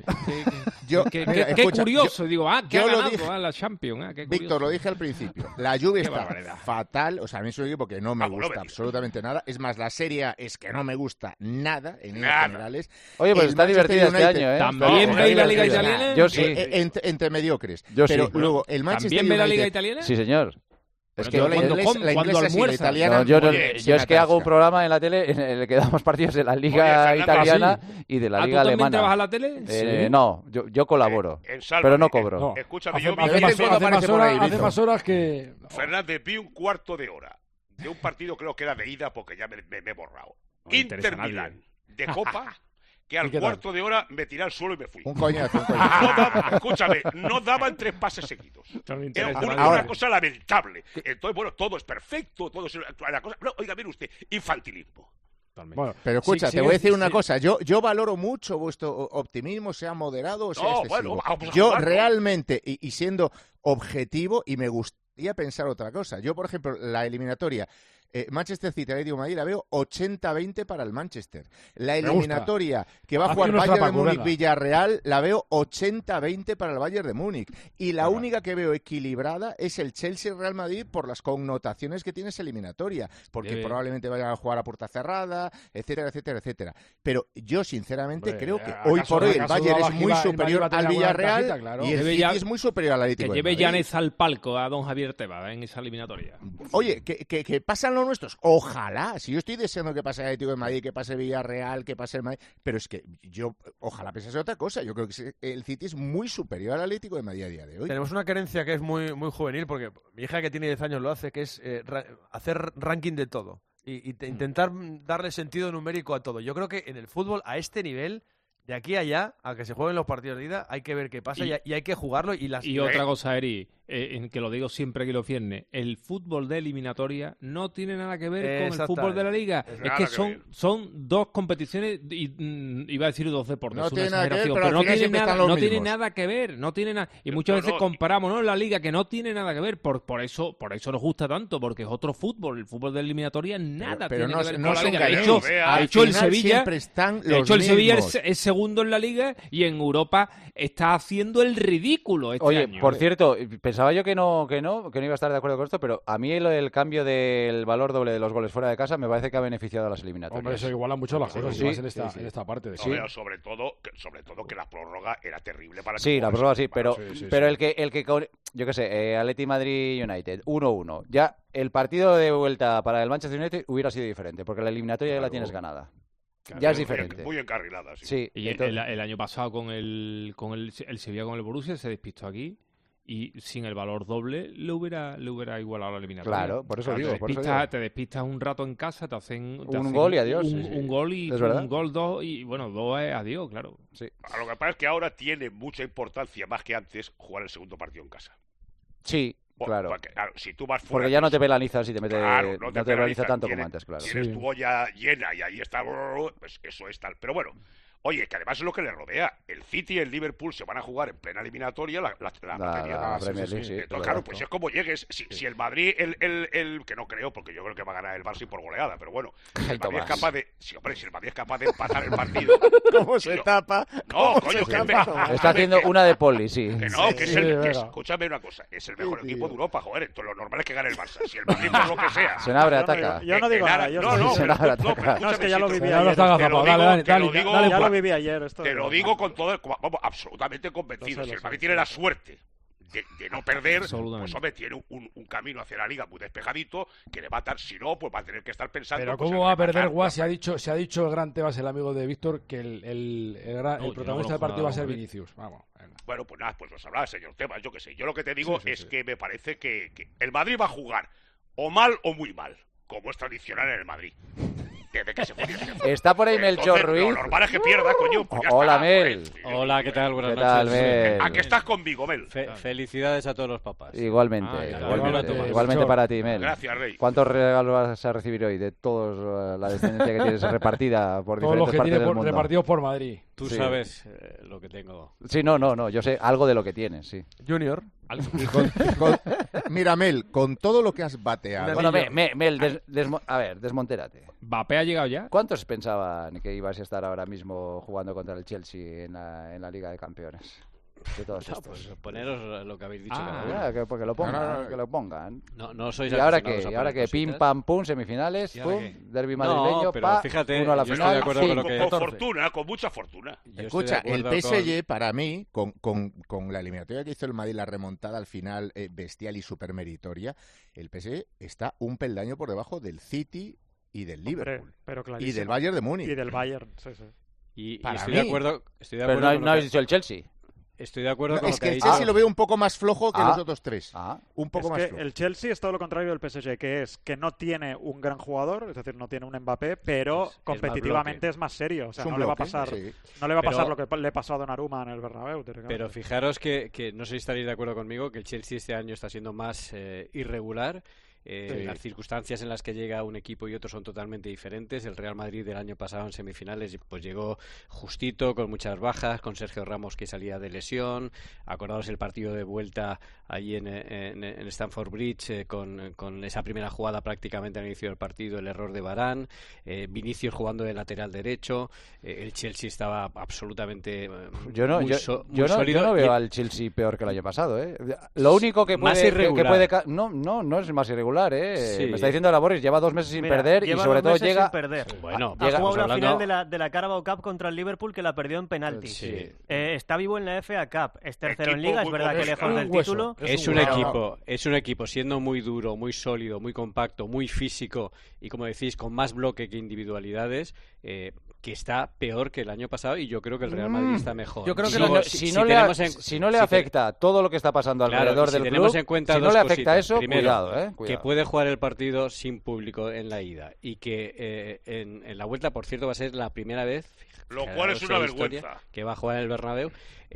curioso. Digo, que ha ganado la Champions. Víctor, lo dije al principio. La Juve está fatal. O sea, a mí es un equipo que no me gusta absolutamente nada. Es más, la Serie A es que no me gusta nada en líneas generales. Oye, pues está divertida este año, ¿eh? ¿También veis la Liga Italiana? Yo sí. Entre mediocres. Pero luego, el Manchester ¿también ve la Liga Italiana? Sí, señor. Es que la inglesa sí, la italiana... yo es que hago un programa en la tele en el que damos partidos de la Liga italiana y de la Liga alemana. ¿Tú también trabajas en la tele? Sí. No, yo colaboro, pero no cobro. Escúchame, hace más horas que... Fernández, vi un cuarto de hora de un partido, creo que era de ida, porque ya me he borrado. Inter Milán, de Copa, que al cuarto de hora me tiré al suelo y me fui. Un coñazo. Escúchame, no daban 3 pases seguidos. Era una cosa lamentable. Entonces, bueno, todo es perfecto, todo es la cosa. No, oiga, mire usted, infantilismo. Bueno, pero escucha, te voy a decir una cosa. Yo valoro mucho vuestro optimismo, sea moderado o sea excesivo. Yo realmente, y siendo objetivo, y me gustaría pensar otra cosa. Yo, por ejemplo, la eliminatoria Manchester City, Atlético de Madrid, la veo 80-20 para el Manchester. La eliminatoria que va a jugar Bayern de Múnich-Villarreal, la veo 80-20 para el Bayern de Múnich. Y la única que veo equilibrada es el Chelsea-Real Madrid por las connotaciones que tiene esa eliminatoria. Porque probablemente vayan a jugar a puerta cerrada, etcétera, etcétera, etcétera. Pero yo, sinceramente, creo que hoy por hoy el Bayern es muy superior al Villarreal y el City es muy superior al Atlético de Madrid. Que lleve Llanes al palco a don Javier Tebas en esa eliminatoria. Oye, que pasan los nuestros. Ojalá. Si yo estoy deseando que pase el Atlético de Madrid, que pase el Villarreal, que pase el Madrid, pero es que yo, ojalá pensase otra cosa. Yo creo que el City es muy superior al Atlético de Madrid a día de hoy. Tenemos una carencia que es muy, muy juvenil, porque mi hija, que tiene 10 años, lo hace, que es hacer ranking de todo y intentar darle sentido numérico a todo. Yo creo que en el fútbol, a este nivel, de aquí a allá, a que se jueguen los partidos de ida, hay que ver qué pasa y hay que jugarlo. Y otra cosa, Eri, en que lo digo siempre que lo viernes, el fútbol de eliminatoria no tiene nada que ver con el fútbol de la Liga. Es que son dos competiciones, iba a decir dos deportes, no es una exageración, pero no tiene nada que ver. Y muchas veces comparamos, ¿no?, la Liga, que no tiene nada que ver. Por eso nos gusta tanto, porque es otro fútbol. El fútbol de eliminatoria tiene que ver con la Liga. De hecho, el Sevilla es segundo en la Liga y en Europa está haciendo el ridículo este año. Por cierto, pensaba yo que no iba a estar de acuerdo con esto, pero a mí el cambio del valor doble de los goles fuera de casa me parece que ha beneficiado a las eliminatorias. Hombre, eso iguala mucho las cosas, más en esta parte. Pero sobre todo que la prórroga era terrible para la prórroga sí, pero el que yo qué sé, Atleti Madrid United 1-1, ya el partido de vuelta para el Manchester United hubiera sido diferente, porque la eliminatoria ya la tienes ganada. Claro, ya es diferente. Muy encarrilada, sí. Sí, y el año pasado con el Sevilla con el Borussia se despistó aquí y sin el valor doble le hubiera igualado la eliminatoria. Claro, por eso digo. Te despistas un rato en casa, te hacen un gol y adiós. Un gol y un gol, dos, y bueno, dos es adiós, claro. Sí. Lo que pasa es que ahora tiene mucha importancia, más que antes, jugar el segundo partido en casa. Sí. Claro. Porque, si tú vas fuera, porque ya no te penalizas si te metes, no te penaliza tanto como antes, claro. Tienes tu olla llena y ahí está, pues eso es tal. Pero bueno, oye, que además es lo que le rodea. El City y el Liverpool se van a jugar en plena eliminatoria la Premier League, sí. Entonces, claro, pues es como llegues. Si el Madrid, que no creo, porque yo creo que va a ganar el Barça por goleada, pero bueno, si el Madrid es capaz de... si el Madrid es capaz de empatar el partido... ¿Cómo se tapa? No, coño, está haciendo una de Poli, sí. Que no, que es escúchame una cosa, es el mejor equipo de Europa, joder, entonces lo normal es que gane el Barça. Si el Madrid por lo que sea... Senabre ataca. Yo no digo nada. No, es que ya lo viví. Ya lo viví ayer. Te lo digo con todo, vamos, absolutamente convencido. Si el Madrid tiene la suerte de no perder, pues hombre, tiene un camino hacia la Liga muy despejadito, que le va a dar, si no, pues va a tener que estar pensando... Pero ¿cómo va a perder Guas? Se ha dicho el gran Tebas, el amigo de Víctor, que el protagonista del partido va a ser Vinicius. Vamos. Bueno, pues nada, pues lo sabrá, señor Tebas, yo qué sé. Yo lo que te digo es que me parece que el Madrid va a jugar o mal o muy mal, como es tradicional en el Madrid. Desde que se fue. Está por ahí Melchor Ruiz. Lo normal es que pierda, coño. Pues hola, Mel. Hola, ¿qué tal? Buenas noches. Mel? ¿A qué estás conmigo, Mel? Felicidades a todos los papás. Igualmente para ti, Mel. Gracias, Rey. ¿Cuántos regalos vas a recibir hoy de todos la descendencia que tienes repartida por diferentes partes del mundo? Todos los que tiene repartidos por Madrid. Tú sabes lo que tengo. Sí, no, yo sé algo de lo que tienes, sí. Junior. Mira, Mel, con todo lo que has bateado... Bueno, Mel, desmontérate. ¿Mbappé ha llegado ya? ¿Cuántos pensaban que ibas a estar ahora mismo jugando contra el Chelsea en la Liga de Campeones? De todos estos. Pues poneros lo que habéis dicho. Que lo pongan, que lo pongan. No sois ¿Y ahora qué? ¿Y ahora qué? Pim, pam, pum, semifinales, pum, derbi madrileño, fíjate, uno a la final. Con mucha fortuna. Escucha, el PSG para mí, con la eliminatoria que hizo el Madrid, la remontada al final bestial y supermeritoria, el PSG está un peldaño por debajo del City y del Liverpool. Y del Bayern de Múnich. Y del Bayern, sí. Y estoy de acuerdo. Pero no habéis dicho el Chelsea. Estoy de acuerdo con es lo que que el Chelsea lo veo un poco más flojo que los otros tres. Un poco más flojo. El Chelsea es todo lo contrario del PSG, que no tiene un gran jugador, es decir, no tiene un Mbappé, pero competitivamente es más serio. O sea, no le va a pasar lo que le pasó a Donnarumma en el Bernabéu. Pero fijaros que no sé si estaréis de acuerdo conmigo, que el Chelsea este año está siendo más irregular. Las circunstancias en las que llega un equipo y otro son totalmente diferentes. El Real Madrid del año pasado en semifinales pues llegó justito, con muchas bajas, con Sergio Ramos que salía de lesión. Acordaos el partido de vuelta allí en Stamford Bridge con esa primera jugada prácticamente al inicio del partido, el error de Varane, Vinicius jugando de lateral derecho. El Chelsea estaba absolutamente yo no veo al Chelsea peor que el año pasado, ¿eh? Lo único que más puede irregular. No es más irregular, ¿eh? Sí. Me está diciendo la Boris, lleva 2 meses sin perder y sobre todo llega sin perder. Bueno, ha jugado la final de la Carabao Cup contra el Liverpool, que la perdió en penaltis. Sí. Está vivo en la FA Cup, es tercero en Liga, es verdad que lejos del título. Es un equipo siendo muy duro, muy sólido, muy compacto, muy físico y, como decís, con más bloque que individualidades, que está peor que el año pasado, y yo creo que el Real Madrid está mejor. Yo creo que si no le afecta todo lo que está pasando alrededor del club, si no le afecta eso, primero, cuidado. Que puede jugar el partido sin público en la ida y que en la vuelta, por cierto, va a ser la primera vez, lo cual es una vergüenza, que va a jugar en el Bernabéu.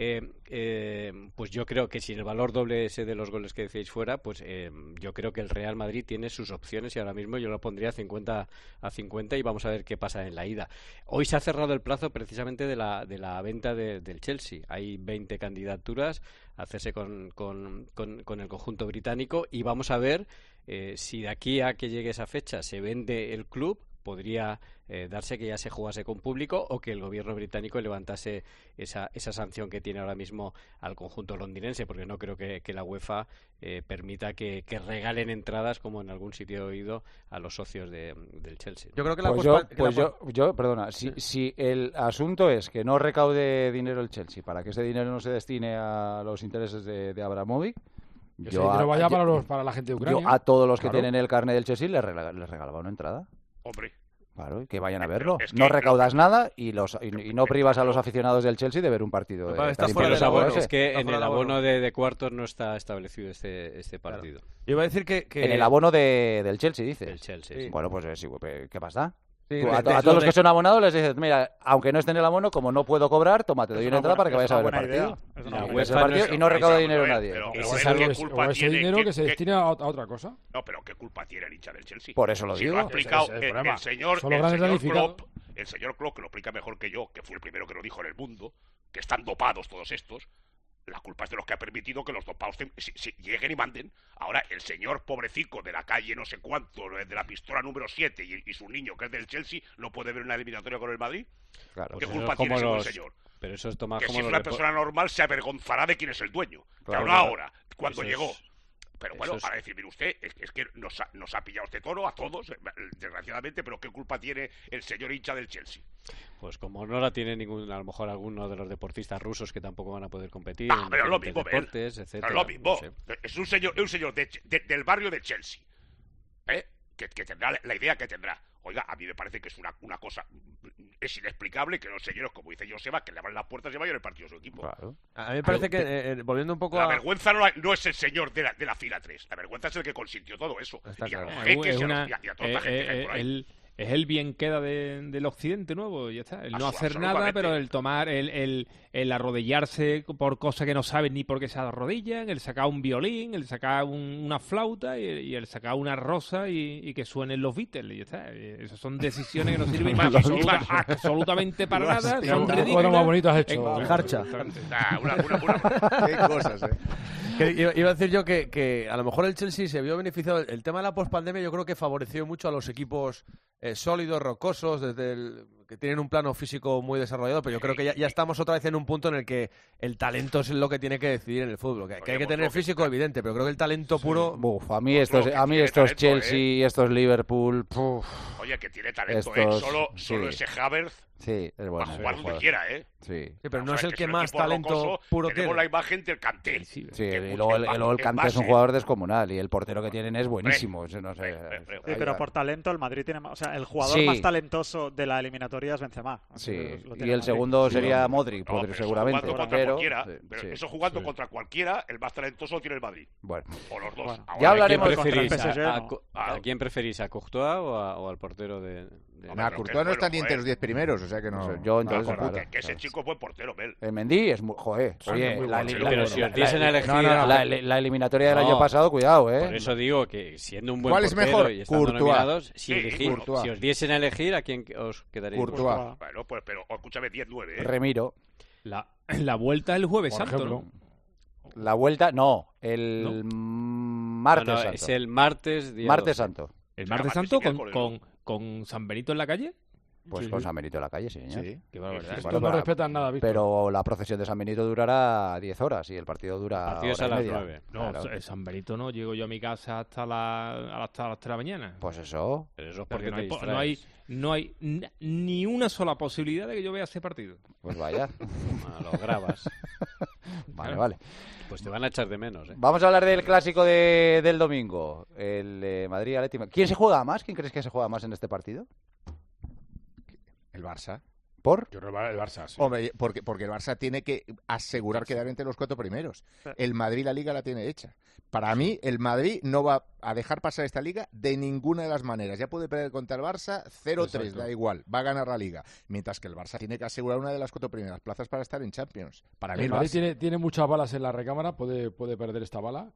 Pues yo creo que si el valor doble ese de los goles que decíais fuera, pues yo creo que el Real Madrid tiene sus opciones y ahora mismo yo lo pondría 50-50 y vamos a ver qué pasa en la ida. Hoy se ha cerrado el plazo precisamente de la venta del Chelsea. Hay 20 candidaturas a hacerse con el conjunto británico y vamos a ver si de aquí a que llegue esa fecha se vende el club. Podría darse que ya se jugase con público o que el gobierno británico levantase esa sanción que tiene ahora mismo al conjunto londinense, porque no creo que la UEFA permita que regalen entradas, como en algún sitio he oído, a los socios del Chelsea. Yo creo que perdona, si el asunto es que no recaude dinero el Chelsea para que ese dinero no se destine a los intereses de Abramovich, para la gente de Ucrania. Yo a todos los que tienen el carnet del Chelsea les regalaba una entrada. Hombre. Claro, que vayan a verlo. No recaudas nada y no privas a los aficionados del Chelsea de ver un partido. Es que en el abono de cuartos no está establecido este partido. Claro. Yo iba a decir que... En el abono del Chelsea, dices. Del Chelsea, sí. Bueno, pues ¿qué pasa? Sí, a todos los que son abonados les dices, mira, aunque no esté en el abono, como no puedo cobrar, te doy una entrada para que vayas a ver el partido. Y no recauda dinero nadie. O ese dinero que se destina a otra cosa. No, pero ¿qué culpa tiene el hincha del Chelsea? Por eso lo digo. Lo ha explicado el señor Klopp, que lo explica mejor que yo, que fue el primero que lo dijo en el mundo, que están dopados todos estos. La culpa es de los que ha permitido que los dopados lleguen y manden. Ahora, el señor pobrecico de la calle no sé cuánto, de la pistola número 7 y su niño, que es del Chelsea, ¿no puede ver una eliminatoria con el Madrid? Claro, ¿Qué culpa tiene ese señor? Pero eso es tomar que como si es una persona normal se avergonzará de quién es el dueño. Claro, pero no ahora, cuando llegó. Pero bueno, para decir, mire usted, es que nos ha pillado este toro a todos, desgraciadamente, pero ¿qué culpa tiene el señor hincha del Chelsea? Pues como no la tiene a lo mejor alguno de los deportistas rusos que tampoco van a poder competir pero en lo mismo, deportes, etcétera. Pero lo mismo, no sé. es un señor del barrio de Chelsea, que tendrá la idea que tendrá. Oiga, a mí me parece que es una cosa, es inexplicable que los señores, como dice Joseba, que le abran las puertas y vayan al partido de su equipo. Claro. A mí me parece que, volviendo un poco la vergüenza no es el señor de la fila 3, la vergüenza es el que consintió todo eso. Está y a claro. los jeques y a toda la gente que hay por ahí. Es el bien queda del occidente nuevo, ya está. El no hacer nada, pero el tomar, el arrodillarse por cosas que no saben ni por qué se arrodillan, el sacar un violín, el sacar una flauta y el sacar una rosa y que suenen los Beatles, ya está. Esas son decisiones que no sirven absolutamente para nada. Son ridículas. Más bonito has hecho. Jarcha. Qué cosas, Iba a decir yo que a lo mejor el Chelsea se vio beneficiado. El tema de la pospandemia yo creo que favoreció mucho a los equipos sólidos, rocosos, que tienen un plano físico muy desarrollado, pero yo creo que ya estamos otra vez en un punto en el que el talento es lo que tiene que decidir en el fútbol. Que hay que tener físico, evidente, pero creo que el talento puro... A mí estos Chelsea y estos Liverpool... Oye, que tiene talento, solo ese Havertz... Sí, es bueno. Va a jugar donde quiera, Sí, pero no es el que más talento puro tiene. Tenemos la imagen del Kanté. Sí, y luego el Kanté es un jugador descomunal y el portero que tienen es buenísimo. No sé. Pero por talento el Madrid tiene más... O sea, el jugador más talentoso de la eliminatoria eliminatoria es Benzema. Sí, y el segundo sería Modric, seguramente. Pero eso jugando contra cualquiera, el más talentoso tiene el Madrid. Bueno. O los dos. Ya hablaremos contra el PSG. ¿A quién preferís? ¿A Courtois o al portero de... Courtois no está ni entre los 10 primeros, o sea que no... Yo entonces... Que ese chico es buen portero, Mel. El Mendy es muy... Joder. Oye, pero si os diesen a elegir... La eliminatoria del año pasado, cuidado, Por eso digo que siendo un buen ¿cuál es mejor? y estando Courtois. nominados, si os diesen a elegir, ¿a quién os quedaría? Courtois. Bueno, pues, pero escúchame, 10-9, Remiro. La vuelta el Jueves Santo, ¿no? La vuelta, no, el martes santo. Es el martes, día Martes 12. santo. ¿El martes santo con San Benito en la calle? Pues con San Benito en la calle, sí, señor. Sí. Qué barbaridad. Esto no respetan nada, Víctor. Pero la procesión de San Benito durará 10 horas y el partido dura El partido es a las 9. No, claro. San Benito no llego yo a mi casa hasta las 3 de la mañana. Pues eso. Pero eso es porque porque no hay ni una sola posibilidad de que yo vea ese partido. Pues vaya. Lo grabas. Vale. Pues te van a echar de menos, ¿eh? Vamos a hablar del clásico del domingo. El Madrid-Atleti. ¿Quién se juega más? ¿Quién crees que se juega más en este partido? El Barça. ¿Por? Yo creo que el Barça, sí. Hombre, porque el Barça tiene que asegurar quedar entre los 4 primeros. El Madrid la Liga la tiene hecha. Para mí, el Madrid no va a dejar pasar esta Liga de ninguna de las maneras. Ya puede perder contra el Barça 0-3, da igual, va a ganar la Liga. Mientras que el Barça tiene que asegurar una de las 4 primeras plazas para estar en Champions. Para mí el Madrid tiene muchas balas en la recámara, puede perder esta bala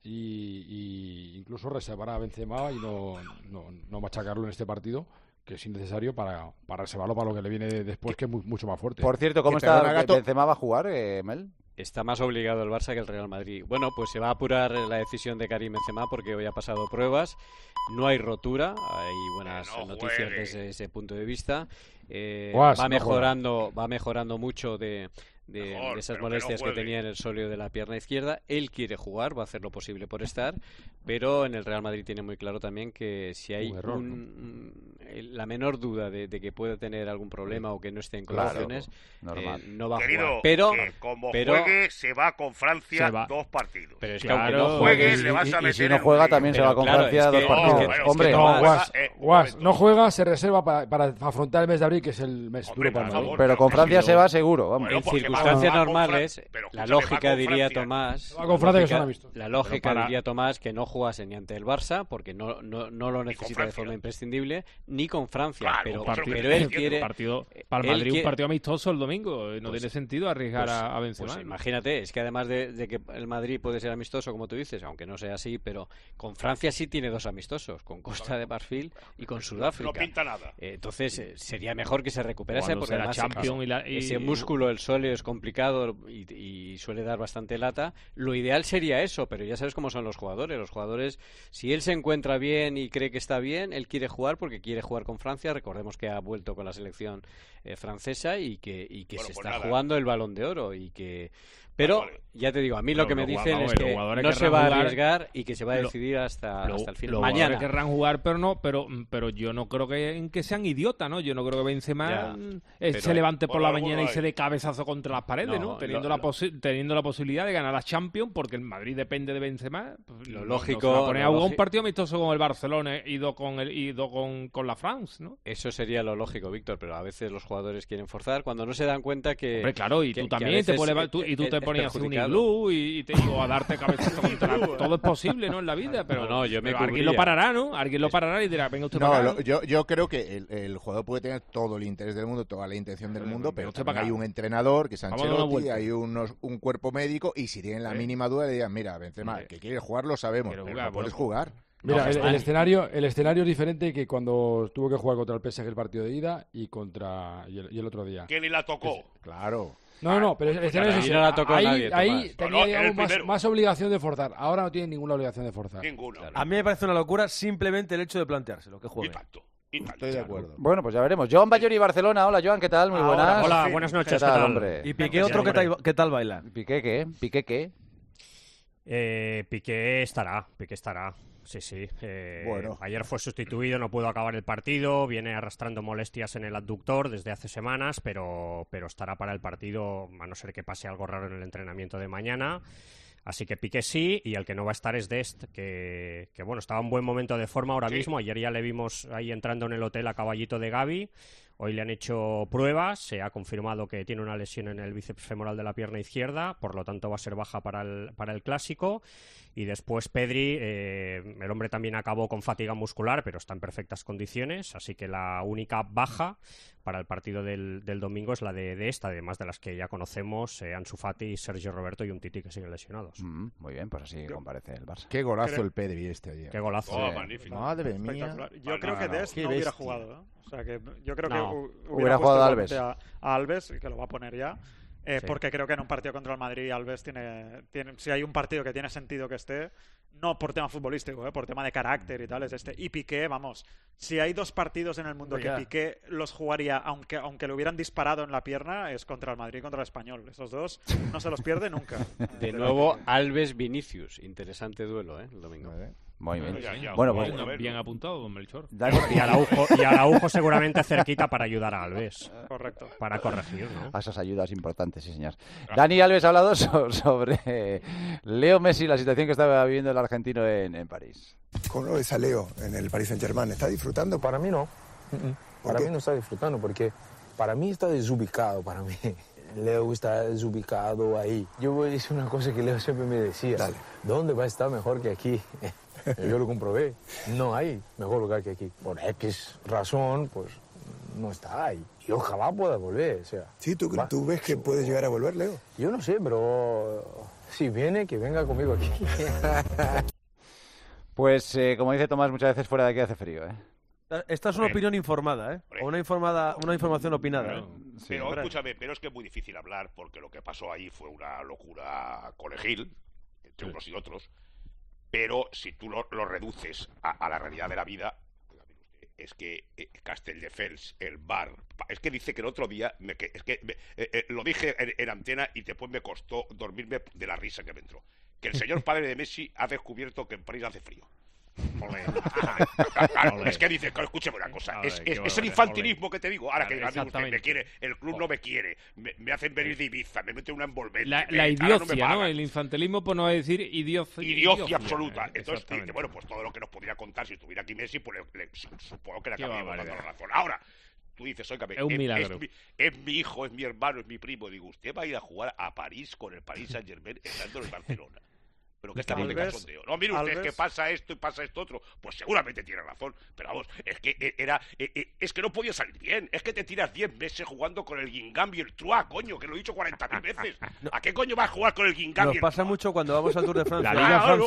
y incluso reservar a Benzema y no machacarlo en este partido, que es innecesario para reservarlo para lo que le viene después, que es mucho más fuerte. Por cierto, ¿cómo está Benzema? ¿Va a jugar, Mel? Está más obligado el Barça que el Real Madrid. Bueno, pues se va a apurar la decisión de Karim Benzema porque hoy ha pasado pruebas. No hay rotura, hay buenas noticias desde ese punto de vista. Va mejorando mucho de esas molestias que tenía en el sóleo de la pierna izquierda. Él quiere jugar, va a hacer lo posible por estar, pero en el Real Madrid tiene muy claro también que si hay la menor duda de que puede tener algún problema o que no esté en condiciones, no va a jugar. Pero como juegue, se va con Francia 2 partidos. Pero es que aunque no juegue, le vas a meter. Y si no juega, también se va con Francia 2 partidos. Hombre, no juega, se reserva para afrontar el mes de abril, que es el mes duro para el Madrid. Pero con Francia se va seguro, vamos. En circunstancias normales, la lógica diría Tomás, diría Tomás que no jugase ni ante el Barça porque no lo necesita de forma imprescindible, ni con Francia, pero él quiere para el Madrid un partido amistoso el domingo, no tiene sentido arriesgar a Benzema. Pues imagínate, es que además de que el Madrid puede ser amistoso como tú dices, aunque no sea así, pero con Francia sí tiene 2 amistosos, con Costa de Marfil y con Sudáfrica. No pinta nada. Entonces sería mejor que se recuperase porque además Champions ese músculo, el sóleo es complicado y suele dar bastante lata. Lo ideal sería eso, pero ya sabes cómo son los jugadores. Los jugadores, si él se encuentra bien y cree que está bien, él quiere jugar porque quiere jugar con Francia. Recordemos que ha vuelto con la selección francesa y que se está jugando el Balón de Oro y que... Pero, ya te digo, a mí lo que me dicen es que no se va a arriesgar y que se va a decidir hasta el final. Mañana querrán jugar, pero yo no creo que sean idiotas, ¿no? Yo no creo que Benzema se levante por la mañana y se dé cabezazo contra las paredes, ¿no? Teniendo la posibilidad de ganar la Champions, porque el Madrid depende de Benzema. Pues, lo lógico... se va a poner a jugar un partido amistoso con el Barcelona ido con la France, ¿no? Eso sería lo lógico, Víctor, pero a veces los jugadores quieren forzar cuando no se dan cuenta que... Hombre, claro, y tú también te ponías a hacer un iglú y te digo a darte cabezazo contra todo es posible, ¿no? En la vida, pero alguien lo parará, ¿no? Alguien lo parará y dirá, venga usted para acá. Yo creo que el jugador puede tener todo el interés del mundo, toda la intención del mundo, pero hay un entrenador que es Ancelotti, hay un cuerpo médico y si tienen la mínima duda le digan, mira, Benzema, que quieres jugar lo sabemos, pero no puedes jugar. Mira, el escenario es diferente que cuando tuvo que jugar contra el PSG el partido de ida y el otro día. Que ni la tocó. Claro. No, pero el escenario es no la tocó ahí tenía, digamos, más obligación de forzar. Ahora no tiene ninguna obligación de forzar. Ninguna. Claro. A mí me parece una locura simplemente el hecho de planteárselo, que juegue. Estoy de acuerdo. Bueno, pues ya veremos. Joan Bayori, Barcelona. Hola, Joan, ¿qué tal? Muy buenas. Hola, buenas noches. ¿Qué tal, hombre? Y Piqué otro, ¿qué tal baila? ¿Piqué qué? Piqué estará. Sí. Bueno. Ayer fue sustituido, no pudo acabar el partido, viene arrastrando molestias en el abductor desde hace semanas, pero estará para el partido, a no ser que pase algo raro en el entrenamiento de mañana. Así que Piqué sí, y el que no va a estar es Dest, que bueno, estaba en buen momento de forma ahora mismo. Ayer ya le vimos ahí entrando en el hotel a caballito de Gavi. Hoy le han hecho pruebas, se ha confirmado que tiene una lesión en el bíceps femoral de la pierna izquierda, por lo tanto va a ser baja para el Clásico. Y después Pedri, el hombre también acabó con fatiga muscular, pero está en perfectas condiciones, así que la única baja para el partido del domingo es la de esta, además de las que ya conocemos, Ansu Fati, Sergio Roberto y Umtiti, que siguen lesionados. Muy bien, pues así comparece el Barça. Qué golazo el Pedri ayer. Qué golazo. Magnífico. Madre mía. Yo creo que Dest no hubiera jugado. O sea, que yo creo que hubiera jugado a Alves. A Alves, que lo va a poner ya. Porque creo que en un partido contra el Madrid Alves tiene si hay un partido que tiene sentido que esté, no por tema futbolístico, por tema de carácter y tal, es este. Y Piqué, vamos, si hay 2 partidos en el mundo que Piqué los jugaría aunque le hubieran disparado en la pierna, es contra el Madrid y contra el Español. Esos 2 no se los pierde nunca. De nuevo, Alves-Vinicius. Interesante duelo, el domingo. Muy bien. Bueno, pues bien apuntado, don Melchor. Y Araujo seguramente cerquita para ayudar a Alves. Correcto. Para corregir, ¿no? A esas ayudas importantes, sí, señor. Dani Alves ha hablado sobre Leo Messi, la situación que estaba viviendo el argentino en París. ¿Cómo lo ves a Leo en el Paris Saint-Germain? ¿Está disfrutando? Para mí no. Para mí no está disfrutando porque para mí está desubicado, para mí. Leo está desubicado ahí. Yo voy a decir una cosa que Leo siempre me decía. Dale. ¿Dónde va a estar mejor que aquí? Yo lo comprobé. No hay mejor lugar que aquí. Por X razón, pues no está ahí. Y ojalá pueda volver. O sea, sí, ¿tú ves que puede llegar a volver, Leo? Yo no sé, pero si viene, que venga conmigo aquí. Pues, como dice Tomás, muchas veces fuera de aquí hace frío, Esta es una opinión informada, O una información opinada. Pero escúchame, pero es que es muy difícil hablar porque lo que pasó ahí fue una locura colegil, entre unos y otros. Pero si tú lo reduces a la realidad de la vida, es que Castelldefels, el bar, es que dice que el otro día, lo dije en antena y después me costó dormirme de la risa que me entró, que el señor padre de Messi ha descubierto que en París hace frío. Claro, es que dice, escúcheme una cosa, es el infantilismo que te digo. Ahora que usted me quiere, el club no me quiere, me hacen venir de Ibiza, me meten una envolvente. La idiocia, ¿no? El infantilismo, por no decir idiocia absoluta. Entonces, bueno, pues todo lo que nos podría contar si estuviera aquí Messi, pues supongo que le acabaría dando la razón. Ahora, tú dices, oígame, es mi hijo, es mi hermano, es mi primo. Digo, usted va a ir a jugar a París con el Paris Saint-Germain estando en Barcelona. Pero que está bien de cachondeo. No, mire usted, es que pasa esto y pasa esto otro. Pues seguramente tiene razón. Pero vamos, es que es que no podía salir bien. Es que te tiras 10 meses jugando con el Guingamp y el Troyes, coño, que lo he dicho 40.000 veces. ¿A qué coño vas a jugar con el Guingamp? Nos pasa mucho cuando vamos al Tour de Francia.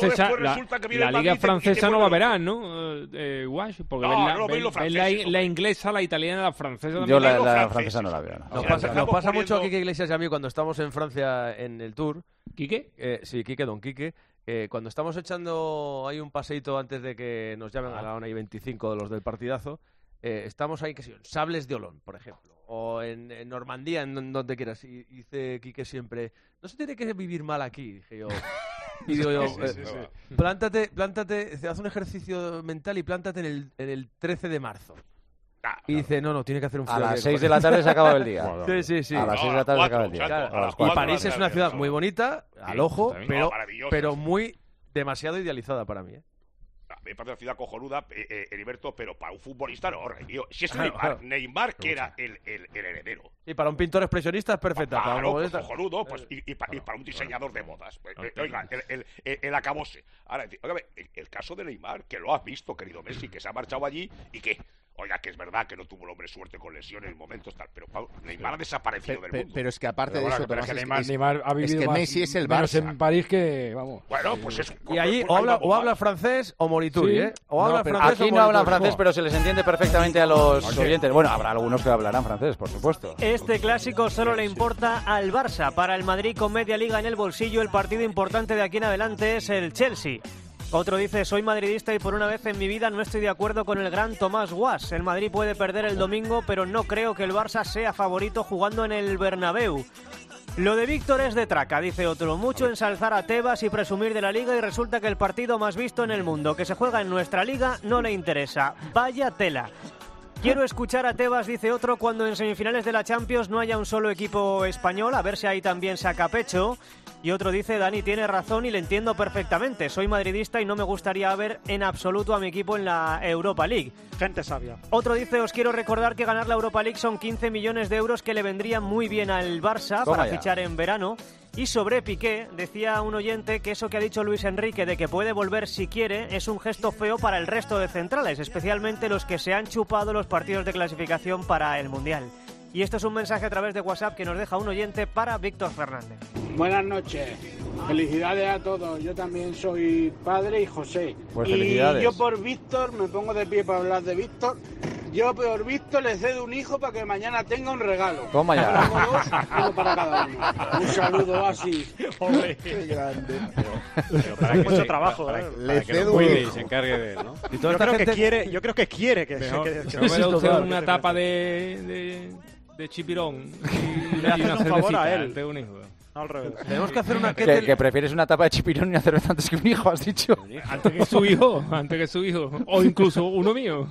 La Liga Francesa no la verán, ¿no? Guash, porque la inglesa, la italiana, la francesa también. Yo la francesa no la veo. Nos pasa mucho a Quique Iglesias y a mí cuando estamos en Francia en el Tour. ¿Quique? Sí, Quique, don Quique. Cuando estamos echando ahí un paseíto antes de que nos llamen a la 1:25 de los del partidazo, estamos ahí, en Sables de Olón, por ejemplo, o en Normandía, en donde quieras. Y dice Quique siempre, no se tiene que vivir mal aquí, dije yo. Y digo yo, plántate, haz un ejercicio mental y plántate en el 13 de marzo. Y dice, no, tiene que hacer un frío. A las 6 de la tarde se acaba el día. Sí. A las 6 de la tarde se acaba el día. Y París es una ciudad muy bonita, al ojo, pero muy demasiado idealizada para mí. Me parece una ciudad cojonuda, Heriberto, pero para un futbolista no. Si es Neymar que era el heredero. Y para un pintor expresionista es perfecta. Claro, cojonudo, pues, y para un diseñador de modas. Oiga, el acabose. Ahora, oiga, el caso de Neymar, que lo has visto, querido Messi, que se ha marchado allí y que... Oiga, que es verdad que no tuvo el hombre suerte con lesiones en momentos tal, pero Neymar ha desaparecido del mundo. Pero es que aparte de eso, Tomás, Neymar ha vivido es que Messi es el Barça. En París que, vamos. Bueno, pues es... Y allí o habla francés o Morituri, ¿eh? O habla francés aquí no hablan francés, pero se les entiende perfectamente a los oyentes. Bueno, habrá algunos que hablarán francés, por supuesto. Este clásico solo le importa al Barça. Para el Madrid, con media liga en el bolsillo, el partido importante de aquí en adelante es el Chelsea. Otro dice, soy madridista y por una vez en mi vida no estoy de acuerdo con el gran Tomás Guas. El Madrid puede perder el domingo, pero no creo que el Barça sea favorito jugando en el Bernabéu. Lo de Víctor es de traca, dice otro. Mucho ensalzar a Tebas y presumir de la Liga y resulta que el partido más visto en el mundo, que se juega en nuestra Liga, no le interesa. Vaya tela. Quiero escuchar a Tebas, dice otro, cuando en semifinales de la Champions no haya un solo equipo español, a ver si ahí también saca pecho. Y otro dice, Dani tiene razón y le entiendo perfectamente. Soy madridista y no me gustaría ver en absoluto a mi equipo en la Europa League. Gente sabia. Otro dice, os quiero recordar que ganar la Europa League son 15 millones de euros que le vendrían muy bien al Barça para fichar en verano. Y sobre Piqué, decía un oyente que eso que ha dicho Luis Enrique de que puede volver si quiere es un gesto feo para el resto de centrales, especialmente los que se han chupado los partidos de clasificación para el Mundial. Y esto es un mensaje a través de WhatsApp que nos deja un oyente para Víctor Fernández. Buenas noches, felicidades a todos. Yo también soy padre y José. Pues y felicidades. Yo por Víctor, me pongo de pie para hablar de Víctor. Yo por Víctor le cedo un hijo para que mañana tenga un regalo. Toma ya. Uno para cada uno. Un saludo así. Qué grande. Para que mucho trabajo, le cedo un hijo. Se encargue de él, ¿no? Y yo creo que quiere que me da usted una tapa de chipirón y le haces un favor a él. De un hijo. No, al revés. Tenemos que hacer una que prefieres una tapa de chipirón y una cerveza antes que un hijo, has dicho. Antes que su hijo. O incluso uno mío.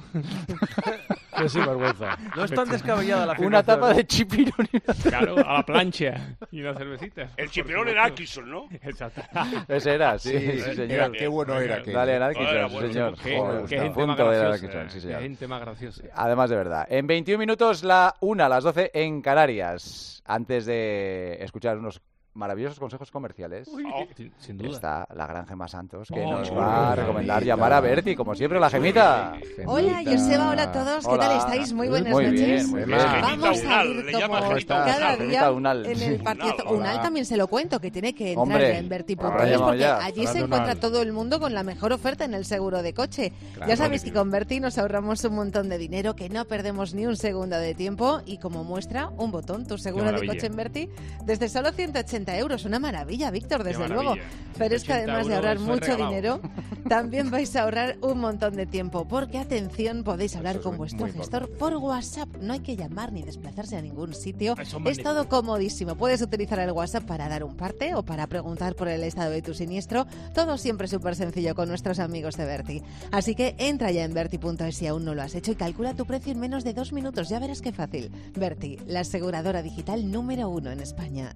Qué sinvergüenza. No es tan descabellada la afirmación. Una tapa de chipirón y una cerveza. Claro, a la plancha y una cervecita. El chipirón era Atkinson, ¿no? Exacto. Ese era, sí, señor. Qué bueno era. Dale, era Atkinson, sí, señor. Qué gente más graciosa. Qué gente más graciosa. Además, de verdad. En 21 minutos, la 1, las 12 en Canarias. Antes de escuchar unos maravillosos consejos comerciales, sin duda, está la gran Gemma Santos, que nos va a recomendar llamar a Berti, como siempre, la Gemita. Hola, Joseba, hola a todos, ¿qué tal estáis? Muy buenas noches. Bien, muy bien. Vamos a ir como cada día en el partido. Unal también se lo cuento, que tiene que entrar en Berti.es, porque allí se encuentra todo el mundo con la mejor oferta en el seguro de coche. Ya sabéis que con Berti nos ahorramos un montón de dinero, que no perdemos ni un segundo de tiempo, y como muestra, un botón, tu seguro de coche en Berti, desde solo 180 euros. Una maravilla, Víctor, desde luego. Pero es que además de ahorrar mucho dinero, también vais a ahorrar un montón de tiempo. Porque, atención, podéis hablar con vuestro gestor por WhatsApp. No hay que llamar ni desplazarse a ningún sitio. Es todo comodísimo. Puedes utilizar el WhatsApp para dar un parte o para preguntar por el estado de tu siniestro. Todo siempre súper sencillo con nuestros amigos de Berti. Así que entra ya en Berti.es si aún no lo has hecho y calcula tu precio en menos de 2 minutos. Ya verás qué fácil. Berti, la aseguradora digital número 1 en España.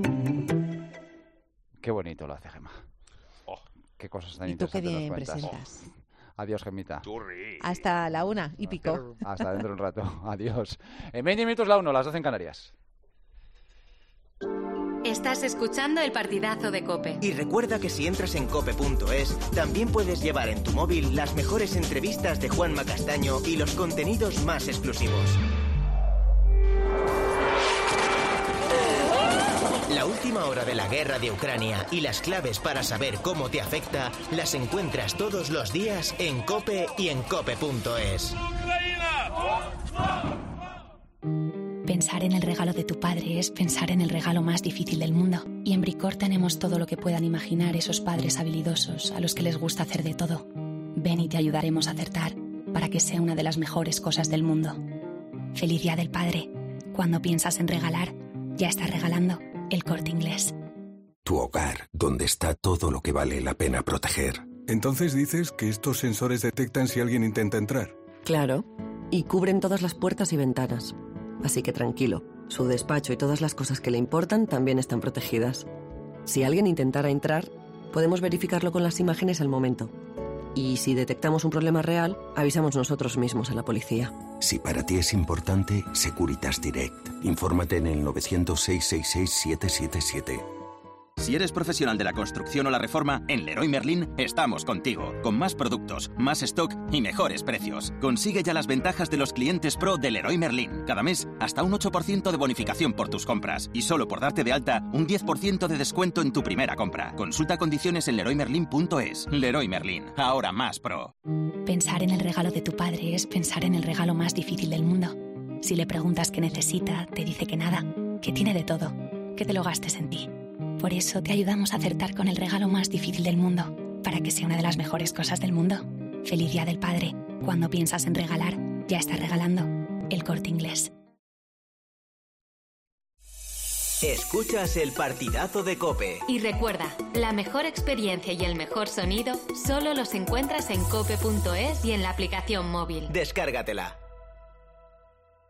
Qué bonito lo hace Gemma. Qué cosas tan interesantes. ¿Y tú qué día nos cuentas? presentas? Adiós, Gemita. Hasta la 1 y pico. Hasta dentro de un rato. Adiós. En 20 minutos la 1, las 12 en Canarias. Estás escuchando el partidazo de COPE. Y recuerda que si entras en cope.es, también puedes llevar en tu móvil las mejores entrevistas de Juanma Castaño y los contenidos más exclusivos. La última hora de la guerra de Ucrania y las claves para saber cómo te afecta las encuentras todos los días en COPE y en cope.es. Pensar en el regalo de tu padre es pensar en el regalo más difícil del mundo. Y en Bricor tenemos todo lo que puedan imaginar esos padres habilidosos a los que les gusta hacer de todo. Ven y te ayudaremos a acertar para que sea una de las mejores cosas del mundo. Feliz Día del Padre. Cuando piensas en regalar, ya estás regalando. El Corte Inglés. Tu hogar, donde está todo lo que vale la pena proteger. Entonces dices que estos sensores detectan si alguien intenta entrar. Claro, y cubren todas las puertas y ventanas. Así que tranquilo, su despacho y todas las cosas que le importan también están protegidas. Si alguien intentara entrar, podemos verificarlo con las imágenes al momento. Y si detectamos un problema real, avisamos nosotros mismos a la policía. Si para ti es importante, Securitas Direct. Infórmate en el 900-666-777. Si eres profesional de la construcción o la reforma, en Leroy Merlin estamos contigo. Con más productos, más stock y mejores precios. Consigue ya las ventajas de los clientes pro de Leroy Merlin. Cada mes, hasta un 8% de bonificación por tus compras. Y solo por darte de alta, un 10% de descuento en tu primera compra. Consulta condiciones en leroymerlin.es. Leroy Merlin, ahora más pro. Pensar en el regalo de tu padre es pensar en el regalo más difícil del mundo. Si le preguntas qué necesita, te dice que nada, que tiene de todo, que te lo gastes en ti. Por eso te ayudamos a acertar con el regalo más difícil del mundo, para que sea una de las mejores cosas del mundo. Feliz Día del Padre. Cuando piensas en regalar, ya estás regalando. El Corte Inglés. Escuchas el partidazo de COPE. Y recuerda, la mejor experiencia y el mejor sonido solo los encuentras en cope.es y en la aplicación móvil. Descárgatela.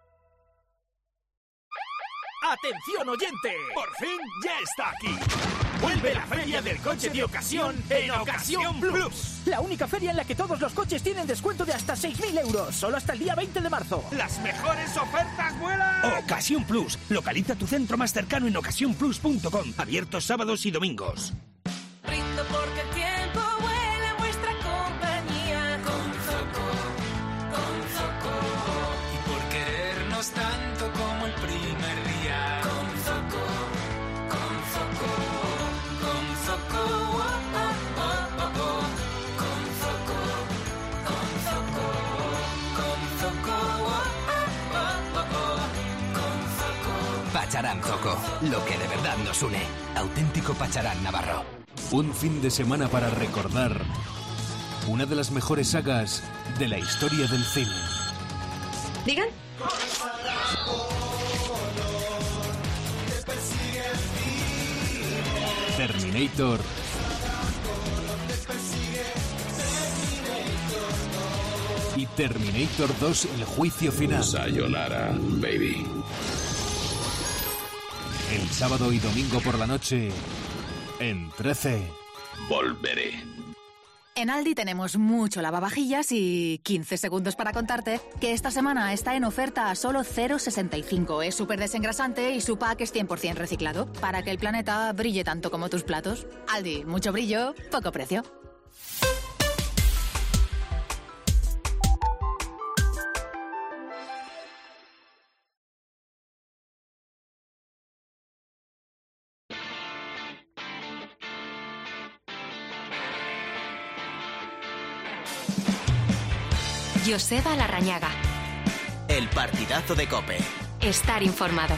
¡Atención oyente! ¡Por fin ya está aquí! Vuelve la feria del coche de ocasión en Ocasión Plus. La única feria en la que todos los coches tienen descuento de hasta 6.000 euros, solo hasta el día 20 de marzo. ¡Las mejores ofertas vuelan! Ocasión Plus. Localiza tu centro más cercano en ocasiónplus.com. Abiertos sábados y domingos. Brindo porque el tiempo vuela en vuestra compañía. Con Zoco. Y por querernos tanto como el primer día. Con Zoco. Pacharán Zoco, lo que de verdad nos une. Auténtico Pacharán Navarro. Un fin de semana para recordar una de las mejores sagas de la historia del cine. ¿Digan? Terminator. Y Terminator 2, el juicio final. Sayonara, baby. El sábado y domingo por la noche, en 13. Volveré. En Aldi tenemos mucho lavavajillas y 15 segundos para contarte que esta semana está en oferta a solo 0,65. Es súper desengrasante y su pack es 100% reciclado, para que el planeta brille tanto como tus platos. Aldi, mucho brillo, poco precio. Joseba Larrañaga. El partidazo de COPE. Estar informado.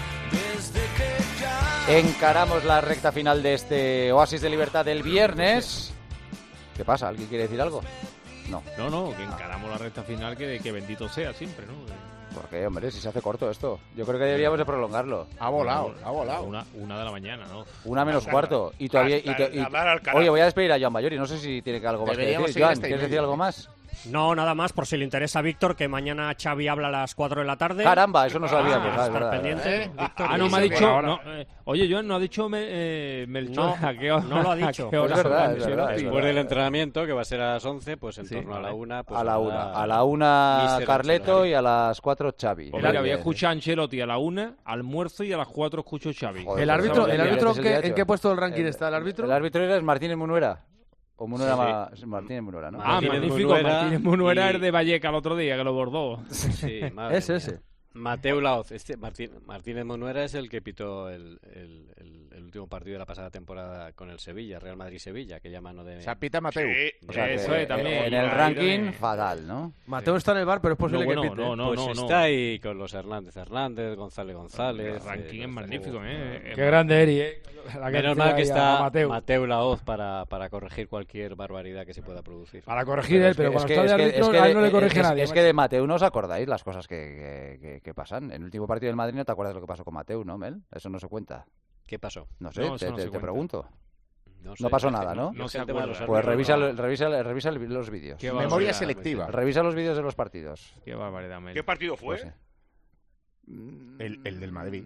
Encaramos la recta final de este Oasis de Libertad del viernes. ¿Qué pasa? ¿Alguien quiere decir algo? No. No, que encaramos la recta final, que bendito sea siempre, ¿no? ¿Por qué, hombre? Si se hace corto esto. Yo creo que deberíamos de prolongarlo. Ha volado. Una de la mañana, ¿no? 1:45. Y todavía... Oye, voy a despedir a Joan Bayori. No sé si tiene algo más que decir. Joan, ¿quieres decir algo más? No, nada más, por si le interesa a Víctor, que mañana Xavi habla a las 4 de la tarde. Caramba, eso no sabía. Estar pendiente. Víctor, no me ha dicho... Oye, Joan, no ha dicho Melchor. No lo ha dicho. Es verdad. Después del entrenamiento, que va a ser a las 11, pues en torno a la 1. Pues a la 1 Carleto y a las 4 Xavi. Pues mira, voy a escuchar a Ancelotti a la 1, almuerzo, y a las 4 escucho Xavi. Joder, ¿El árbitro en qué puesto del ranking está el árbitro? El árbitro es Martínez Munuera. O Munuera, sí. Martínez Munuera, ¿no? Magnífico. Martínez Munuera es de Valleca el otro día, que lo bordó. Sí, es ese. Mateu Laoz. Martínez Munuera es el que pitó el último partido de la pasada temporada con el Sevilla, Real Madrid-Sevilla, aquella mano de... O sea, pita Mateu. Sí, o sea, eso es también. En el ranking, fatal, ¿no? Mateu está en el bar, pero es posible que pite. Pues está ahí con los Hernández, González. El ranking es magnífico, Qué grande Eri, Menos mal que está Mateu Laoz para corregir cualquier barbaridad que se pueda producir. Para corregir él, pero cuando está de árbitro, a él no le corrige nadie. Es que de Mateu no os acordáis las cosas que pasan. En el último partido del Madrid no te acuerdas de lo que pasó con Mateu, ¿no, Mel? Eso no se cuenta. ¿Qué pasó? No sé, te pregunto. No pasó nada, ¿no? No se acuerda. Pues revisa los vídeos. Memoria selectiva. Revisa los vídeos de los partidos. Qué barbaridad, Mel. ¿Qué partido fue? Pues, el del Madrid.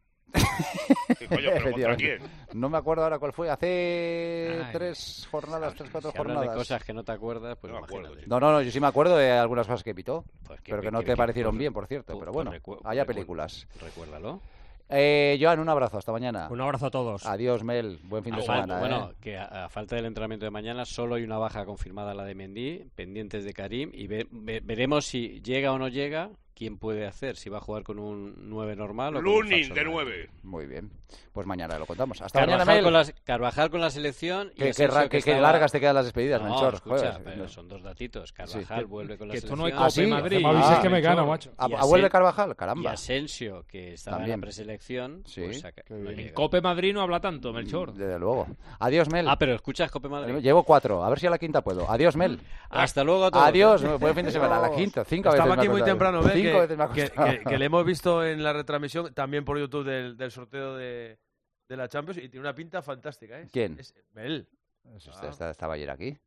Coño, ¿pero contra quién? No me acuerdo ahora cuál fue. Hace 3 jornadas, 4 jornadas. De cosas que no te acuerdas, pues no me acuerdo. No, yo sí me acuerdo de algunas cosas que pitó, pues pero que no te parecieron bien, por cierto. Pero bueno, haya películas. Recuérdalo. Joan, un abrazo, hasta mañana. Un abrazo a todos. Adiós, Mel, buen fin de semana. Bueno, que a falta del entrenamiento de mañana solo hay una baja confirmada, la de Mendy, pendientes de Karim, y veremos si llega o no llega. ¿Quién puede hacer? ¿Si va a jugar con un 9 normal o con un falso de 9? Muy bien. Pues mañana lo contamos. Hasta mañana, Mel. Carvajal con la selección. Qué largas te quedan las despedidas, Melchor. Escucha, pero son 2 datitos. Carvajal vuelve con la selección. Que esto no hay Copa Madrid. Me avises que me gano, macho. ¿Vuelve Carvajal? Caramba. Y Asensio, que estaba en la preselección. Sí. Pues en Copa Madrid no habla tanto, Melchor. Desde luego. Adiós, Mel. Pero escuchas Copa Madrid. Llevo 4. A ver si a la quinta puedo. Adiós, Mel. Hasta luego a todos. Adiós. Buen fin de semana. A la quinta. 5 veces. Estaba aquí muy temprano, ¿ves? 5 veces me ha costado. Que le hemos visto en la retransmisión, también por YouTube, del sorteo de la Champions, y tiene una pinta fantástica, ¿eh? ¿Quién? Es Mel. Estaba ayer aquí.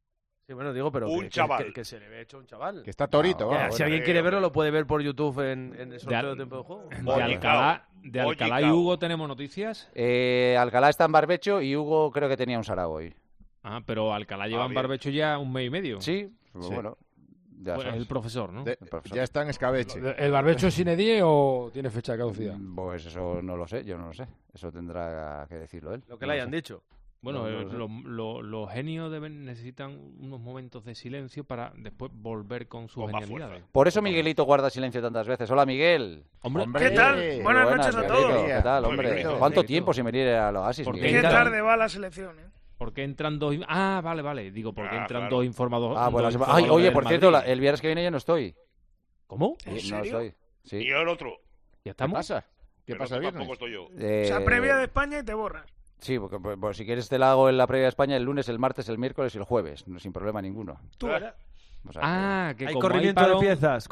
Sí, bueno, digo, pero un chaval. Que se le ve hecho un chaval. Que está torito. Si alguien quiere verlo, lo puede ver por YouTube en el sorteo de tiempo de juego. De Alcalá y Hugo tenemos noticias. Alcalá está en barbecho y Hugo creo que tenía un sarao hoy. Ah, pero Alcalá lleva en barbecho ya un mes y medio. Sí, bueno. Ya pues el profesor, ¿no? El profesor. Ya está en escabeche. ¿El barbecho es sin edie o tiene fecha de caducidad? Pues eso no lo sé, yo no lo sé. Eso tendrá que decirlo él. Lo que le hayan dicho. Bueno, los genios necesitan unos momentos de silencio para después volver con sus genialidades. Por eso Miguelito guarda silencio tantas veces. Hola, Miguel. Hombre, ¿qué tal? Buenas noches a todos. ¿Qué tal, hombre? ¿Cuánto tiempo sin venir al Oasis, Miguel? Qué tarde va la selección, ¿Por qué entran dos? Vale. Digo, ¿por qué entran dos informados? Oye, por cierto, el viernes que viene yo no estoy. ¿Cómo? ¿En serio? No estoy. Sí. Y el otro. ¿Ya estamos? ¿Qué pasa el viernes? Tampoco estoy yo. O sea, previa de España y te borras. Sí, porque pues, si quieres te la hago en la previa de España el lunes, el martes, el miércoles y el jueves, sin problema ninguno. Tú verás. O sea, que hay como corrimiento hay parón, de piezas.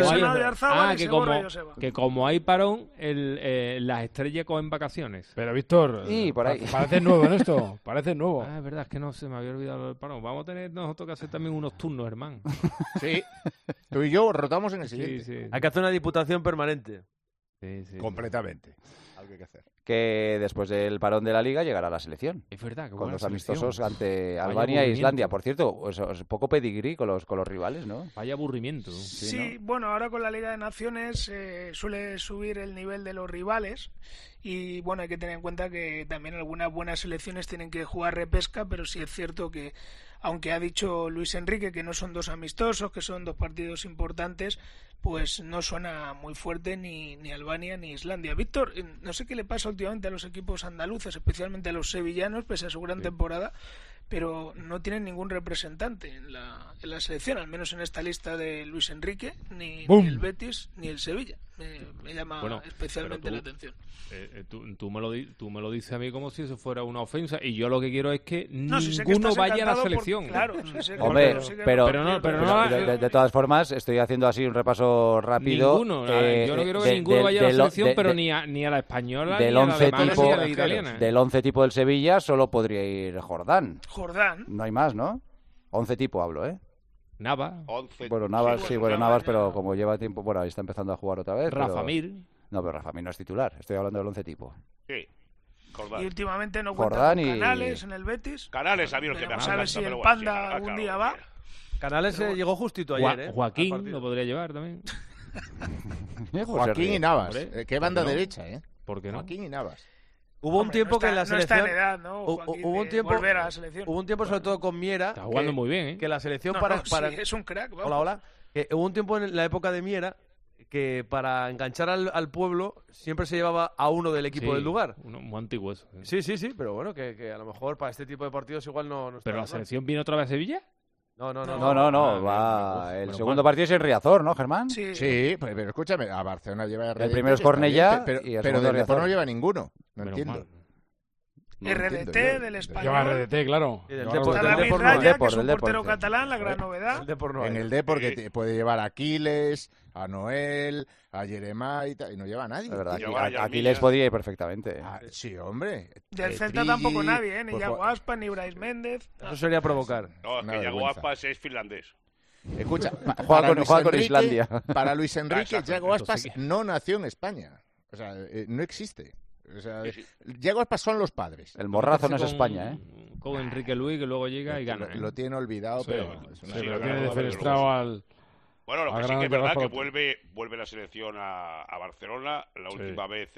Que como hay parón, las estrellas cogen vacaciones. Pero, Víctor, por ahí. Parece nuevo en esto. Parece nuevo. Es verdad, es que no se me había olvidado el parón. Vamos a tener nosotros que hacer también unos turnos, hermano. Sí. Tú y yo rotamos en el siguiente. Sí. Hay que hacer una diputación permanente. Sí. Completamente. Algo que hay que hacer. Que después del parón de la Liga llegará la selección. Es verdad. Con los amistosos ante Albania e Islandia. Por cierto, es poco pedigrí con los rivales, ¿no? Vaya aburrimiento. Sí, ¿no? Bueno, ahora con la Liga de Naciones suele subir el nivel de los rivales y bueno, hay que tener en cuenta que también algunas buenas selecciones tienen que jugar repesca, pero sí es cierto que aunque ha dicho Luis Enrique que no son dos amistosos, que son dos partidos importantes, pues no suena muy fuerte ni Albania ni Islandia. Víctor, no sé qué le pasa últimamente a los equipos andaluces, especialmente a los sevillanos, pese a su gran temporada, pero no tienen ningún representante en la selección, al menos en esta lista de Luis Enrique, ni el Betis ni el Sevilla. Me llama especialmente la atención. Tú me lo dices a mí como si eso fuera una ofensa y yo lo que quiero es que ninguno vaya a la selección. Hombre, pero de todas formas estoy haciendo así un repaso rápido. Ninguno. Yo no quiero que ninguno vaya a la selección, pero ni a la española ni a la alemana ni a la italiana. Del 11 tipo del Sevilla solo podría ir Jordán. No hay más, ¿no? 11 tipo hablo, ¿eh? Navas. Bueno, Navas, pero como lleva tiempo, bueno, ahí está empezando a jugar otra vez. Rafa Mir. No, pero Rafa Mir no es titular. Estoy hablando del 11 tipo. Sí. Jordán. Y últimamente no cuenta con Canales en el Betis. Canales a mí lo que me sabe si el Panda algún día va. Canales llegó justito ayer, Joaquín lo podría llevar también. Joaquín y Navas. Qué banda derecha, ¿eh? ¿Por qué no? Joaquín y Navas. Hubo un tiempo que en la selección... No está en edad, ¿no? Hubo un tiempo, volver a la selección. Hubo un tiempo, sobre todo con Miera... Está jugando muy bien, ¿eh? Que la selección sí, es un crack. Vamos. Hola. Hubo un tiempo en la época de Miera que para enganchar al pueblo siempre se llevaba a uno del equipo del lugar. Muy antiguo eso. Sí, pero bueno, que a lo mejor para este tipo de partidos igual no está. ¿Pero la selección viene otra vez a Sevilla? No, va. El segundo partido es en Riazor, ¿no, Germán? Sí, pero escúchame, a Barcelona lleva RDT. El primero es Cornellá pero de Riazor no lleva ninguno. No entiendo. RDT del español. Lleva RDT, claro. Del Raya, que es un portero catalán, la gran novedad. En el Depor que puede llevar a Aquiles, a Noel, a Jeremá y no lleva a nadie. Es verdad, Aquiles podía ir perfectamente. Sí, hombre. Del Celta tampoco nadie, ni Yago Aspas, ni Brais Méndez. Eso sería provocar. No, es que Yago Aspas es finlandés. Escucha, juega con Islandia. Para Luis Enrique, Yago Aspas no nació en España. O sea, no existe. O sea, Yago Aspas son los padres. El morrazo no es España, ¿eh? Con Enrique Luis, que luego llega y gana. Lo tiene olvidado, pero... lo tiene defenestrado al... Bueno, lo que sí que es verdad que vuelve la selección a Barcelona. La última vez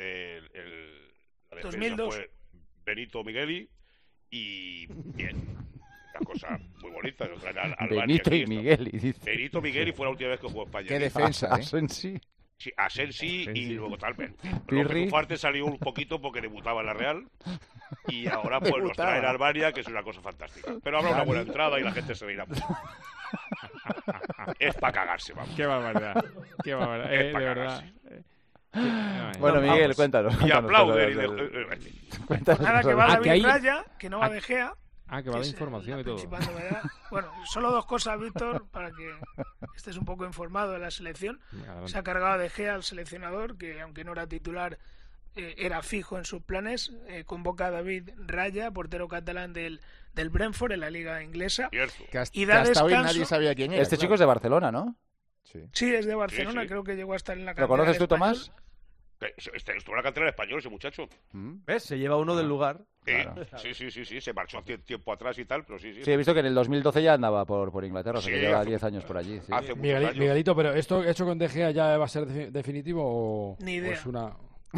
la defensa 2002. fue Benito Migueli y bien. Una cosa muy bonita. Benito y Migueli, dice. Benito Migueli fue la última vez que jugó España. Qué defensa, Asensi. Sí, Asensi y luego tal vez. Pero Ufarte salió un poquito porque debutaba en la Real y ahora pues nos traen a Albania, que es una cosa fantástica. Pero habrá una buena entrada y la gente se reirá mucho. Es para cagarse, vamos. Qué barbaridad. Qué barbaridad. De verdad. Bueno, Miguel, cuéntanos. Y aplauden. Nada, que va David Raya, que no va De Gea. Que va de información y todo. Bueno, solo dos cosas, Víctor, para que estés un poco informado de la selección. Se ha cargado De Gea al seleccionador, que aunque no era titular, era fijo en sus planes. Convoca a David Raya, portero catalán del Brentford en la liga inglesa. Y da hasta hoy nadie sabía quién era. Este chico es de Barcelona, ¿no? Sí, es de Barcelona, creo que llegó a estar en la cantera. ¿Lo conoces tú, Tomás? Estuvo en la cantera del Español ese muchacho. ¿Ves? Se lleva uno del lugar. Claro. Sí, se marchó hace tiempo atrás y tal, pero sí. Sí, he visto que en el 2012 ya andaba por Inglaterra, o sea que lleva 10 años por allí. Sí. Hace muchos años. Miguelito, pero ¿esto hecho con De Gea ya va a ser definitivo o...? Ni idea. Es una...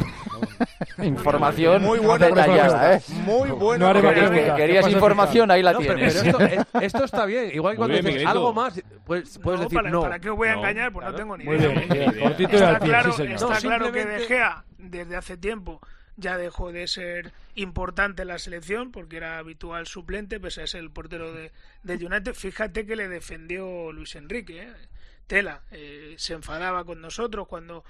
Información muy buena detallada, Muy buena. Querías información, ahí la tienes. Pero esto está bien. Igual que cuando dices Miguelito. Algo más, puedes decir no. ¿Para qué os voy a engañar? Pues no tengo ni idea. Muy bien. Está claro que De Gea, desde hace tiempo, ya dejó de ser importante en la selección porque era habitual suplente, pese a ser el portero del United. Fíjate que le defendió Luis Enrique. Tela. Se enfadaba con nosotros cuando...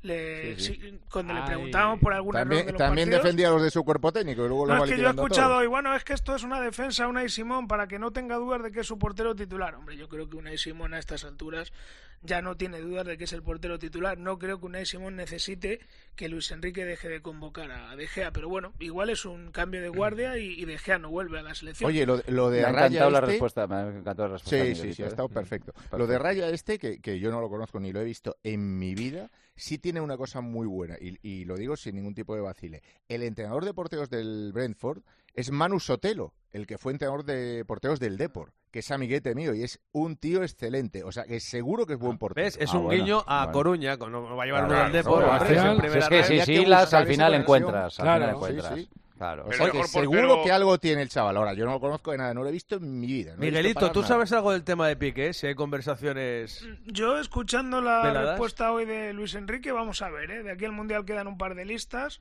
cuando le preguntábamos por algún error de los también partidos. Defendía a los de su cuerpo técnico y luego no, es que yo he escuchado hoy, bueno, es que esto es una defensa Unai Simón para que no tenga dudas de que es su portero titular. Hombre, yo creo que Unai Simón a estas alturas ya no tiene dudas de que es el portero titular. No creo que Unai Simón necesite que Luis Enrique deje de convocar a De Gea, pero bueno, igual es un cambio de guardia y De Gea no vuelve a la selección. Oye, lo de me ha Raya encantado la respuesta, me ha encantado la respuesta. Sí, ha estado perfecto. Lo de Raya que yo no lo conozco ni lo he visto en mi vida, sí tiene una cosa muy buena, y lo digo sin ningún tipo de vacile. El entrenador de porteros del Brentford es Manu Sotelo, el que fue entrenador de porteros del Depor, que es amiguete mío, y es un tío excelente. O sea, que seguro que es buen portero. ¿Ves? Es un guiño a Coruña, no va a llevar uno al Depor. Es que sí, al final encuentras. Sí. Claro, o sea que seguro que algo tiene el chaval. Ahora, yo no lo conozco de nada, no lo he visto en mi vida. Miguelito, ¿tú sabes algo del tema de Piqué? Si hay conversaciones... Yo, escuchando la respuesta hoy de Luis Enrique, vamos a ver, de aquí al Mundial quedan un par de listas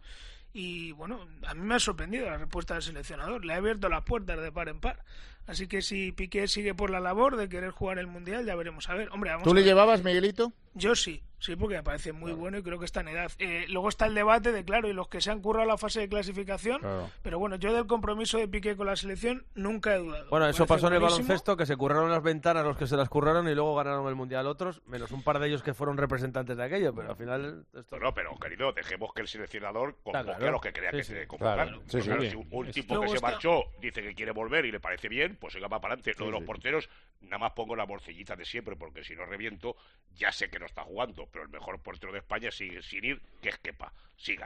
y, bueno, a mí me ha sorprendido la respuesta del seleccionador. Le ha abierto las puertas de par en par. Así que si Piqué sigue por la labor de querer jugar el Mundial, ya veremos. A ver, hombre, vamos ¿Tú le llevabas, Miguelito? Yo sí, porque me parece muy bueno y creo que está en edad. Luego está el debate de, claro, y los que se han currado la fase de clasificación, pero bueno, yo del compromiso de Piqué con la selección nunca he dudado. Bueno, eso pasó en el baloncesto, que se curraron las ventanas los que se las curraron y luego ganaron el Mundial otros, menos un par de ellos que fueron representantes de aquello, pero al final... No, pero querido, dejemos que el seleccionador convoque a los que crea que se debe convocar. Si un tipo que se marchó dice que quiere volver y le parece bien, pues siga para adelante. Lo de los porteros, nada más pongo la morcillita de siempre, porque si no reviento, ya sé que no está jugando, pero el mejor portero de España sigue sin ir, que es Kepa. Sigan.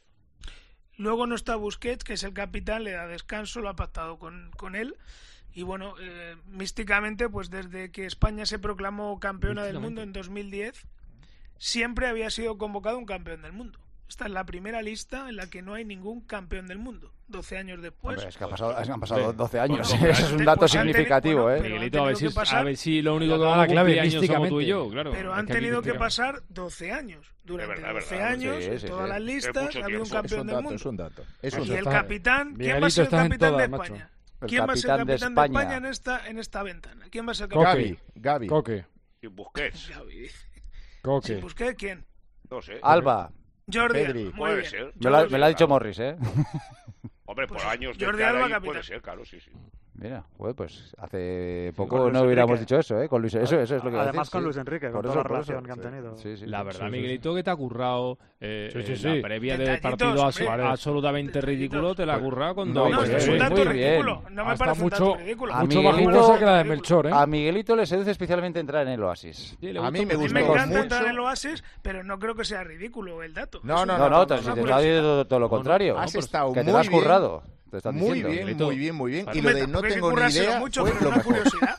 Luego no está Busquets, que es el capitán, le da descanso, lo ha pactado con él. Y bueno, místicamente, pues desde que España se proclamó campeona del mundo en 2010, siempre había sido convocado un campeón del mundo. Esta es la primera lista en la que no hay ningún campeón del mundo. 12 años después. Hombre, es que han pasado 12 años. Bueno, eso es un dato significativo, Miguelito, a ver si lo único que va a clave años somos tú y yo, claro. Pero han tenido que pasar 12 años. Durante 12 años, en todas las listas, ha habido un campeón del mundo. Es un dato. Y el capitán, ¿quién va a ser el capitán de España? ¿Quién va a ser el capitán de España en esta ventana? ¿Quién va a ser el capitán? Gavi. Coque. Y Busquets. Coque. ¿Busquets quién? No sé. Alba. Jordi, puede ser. Me lo ha dicho Morris, Hombre, por años de Jordi Alba, capitán. Puede ser, claro, sí. Mira, pues hace poco no hubiéramos dicho eso, con Luis. Eso es lo que iba a decir. Además con Luis Enrique, con toda la relación que han tenido. La verdad, Miguelito, que te ha currado la previa del partido absolutamente ridículo, te la ha currado con dos. No, es un dato ridículo. No me parece un dato ridículo. Mucho más jugosa que la de Melchor, A Miguelito le seduce especialmente entrar en el Oasis. A mí me gustó mucho. Me encanta entrar en el Oasis, pero no creo que sea ridículo el dato. No, te ha dicho todo lo contrario. Has estado que te lo has currado. Muy bien. Y lo de no tengo ni idea mucho, fue pero lo mejor. Curiosidad.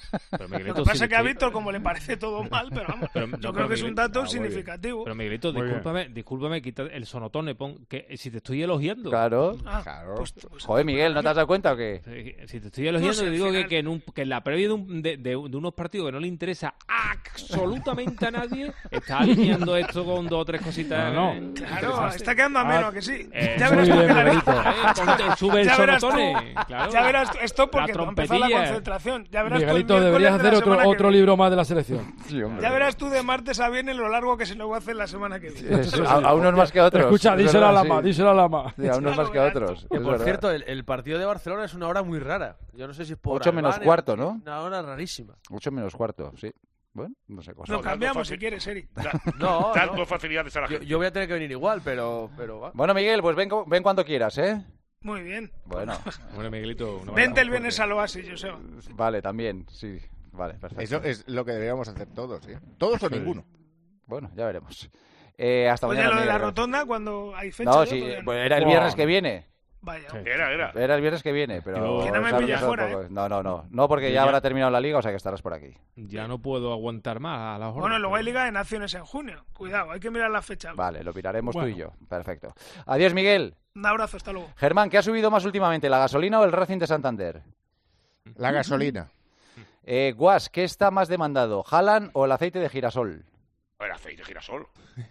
Lo que pasa es que a Víctor, como le parece todo mal, pero vamos, yo creo que es un dato significativo. Pero Miguelito, discúlpame, quita el sonotone, pon que si te estoy elogiando. Claro. Pues, joder, Miguel, ¿no te has dado cuenta o qué? Si te estoy elogiando, te digo que en la previa de unos partidos que no le interesa absolutamente a nadie, está alineando esto con dos o tres cositas. Claro, está quedando ameno, que sí. Ya verás tú que la lista. Sube el sonotone. Claro. Ya verás esto porque empezó la concentración. Ya verás Miguelito, deberías hacer otro libro más de la selección. Sí, ya verás tú de martes a viernes lo largo que se nos va a hacer la semana que viene. A unos más que a otros. Escucha, díselo a Lama. Sí, a unos más que a otros. Por cierto, el partido de Barcelona es una hora muy rara. Yo no sé si es por 8 menos cuarto, ¿no? Una hora rarísima. 8 menos cuarto, sí. Bueno, no sé. Lo cambiamos si quieres, Eric. No, dando facilidades a la gente. Yo voy a tener que venir igual, pero va. Bueno, Miguel, pues ven cuando quieras, ¿eh? Muy bien. Bueno, Miguelito. Vente el viernes al Oasis, Joseba. Vale, también, sí. Vale, perfecto. Eso es lo que deberíamos hacer todos, ¿sí? Todos o ninguno. Bueno, ya veremos. Hasta Oye, mañana. lo de la rotonda, cuando hay fecha. No, sí, pues era el viernes que viene. Vaya. Era el viernes que viene, pero... Que no me pilla fuera, No, porque ya habrá terminado la liga, o sea que estarás por aquí. Ya no puedo aguantar más a la jornada. Bueno, luego hay Liga de Naciones en junio. Cuidado, hay que mirar la fecha. Vale, lo miraremos tú y yo. Perfecto. Adiós, Miguel. Un abrazo, hasta luego. Germán, ¿qué ha subido más últimamente, la gasolina o el Racing de Santander? La gasolina. Guas, ¿qué está más demandado, Haaland o el aceite de girasol? El aceite de girasol.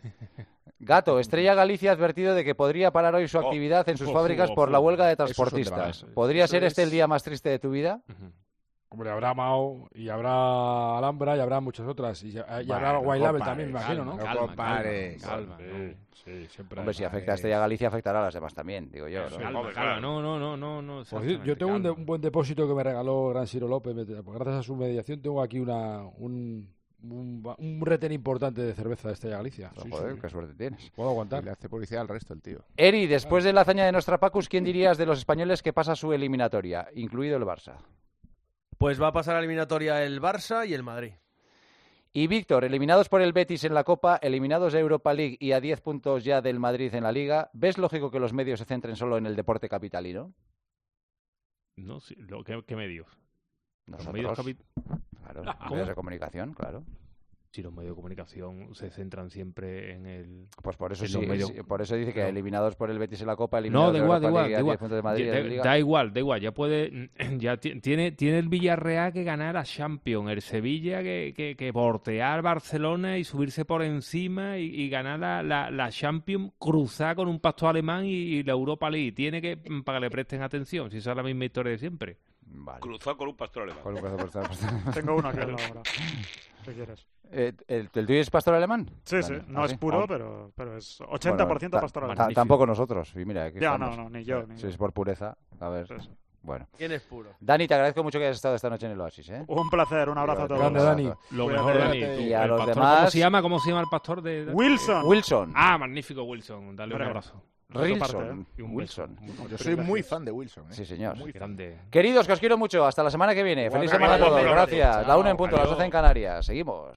Gato, Estrella Galicia ha advertido de que podría parar hoy su actividad en sus fábricas por la huelga de transportistas. ¿Podría ser este el día más triste de tu vida? Hombre, habrá Mao y habrá Alhambra y habrá muchas otras. Y habrá White Label también, me imagino, ¿no? Calma. Sí, siempre. Hombre, si afecta a Estrella Galicia, afectará a las demás también, digo yo. Calma. No. Pues yo tengo un buen depósito que me regaló Gran Ciro López. Gracias a su mediación tengo aquí un retén importante de cerveza de Estrella Galicia. Joder, qué suerte tienes. Puedo aguantar. Le hace publicidad al resto el tío. Eri, después de la hazaña de Nostrapacus, ¿quién dirías de los españoles que pasa su eliminatoria, incluido el Barça? Pues va a pasar a la eliminatoria el Barça y el Madrid. Y Víctor, eliminados por el Betis en la Copa, eliminados de Europa League y a 10 puntos ya del Madrid en la Liga, ¿ves lógico que los medios se centren solo en el deporte capitalino? No, sí, ¿qué medios? Nosotros. Claro, medios de comunicación, claro. Si los medios de comunicación se centran siempre en el... Pues por eso por eso dice que eliminados por el Betis en la Copa, eliminados de Europa League a 10 puntos de Madrid en la Liga. Da igual, ya puede... Ya tiene el Villarreal que ganar a Champions, el Sevilla que portear Barcelona y subirse por encima y ganar la Champions, cruzar con un pastor alemán y la Europa League. Tiene que, para que le presten atención, si esa es la misma historia de siempre. Vale. Cruzado con un pastor alemán. Tengo uno aquí al lado ahora. ¿Qué quieres? ¿El tuyo es pastor alemán? Sí, sí. No es puro, pero es 80% pastor alemán. Tampoco nosotros. Y mira, aquí no, ni yo. Si es por pureza, a ver. Sí. Bueno. ¿Quién es puro? Dani, te agradezco mucho que hayas estado esta noche en el Oasis, ¿eh? Un placer, un abrazo a todos. Grande, Dani. Lo mejor, Dani. Y a los demás... ¿Cómo se llama el pastor de Wilson. Ah, magnífico Wilson. Dale un abrazo. Wilson. Yo soy muy fan de Wilson. Sí, señor. Muy grande. Queridos, que os quiero mucho. Hasta la semana que viene. Feliz semana a todos. Gracias. La 1 en punto, las 12 en Canarias. Seguimos.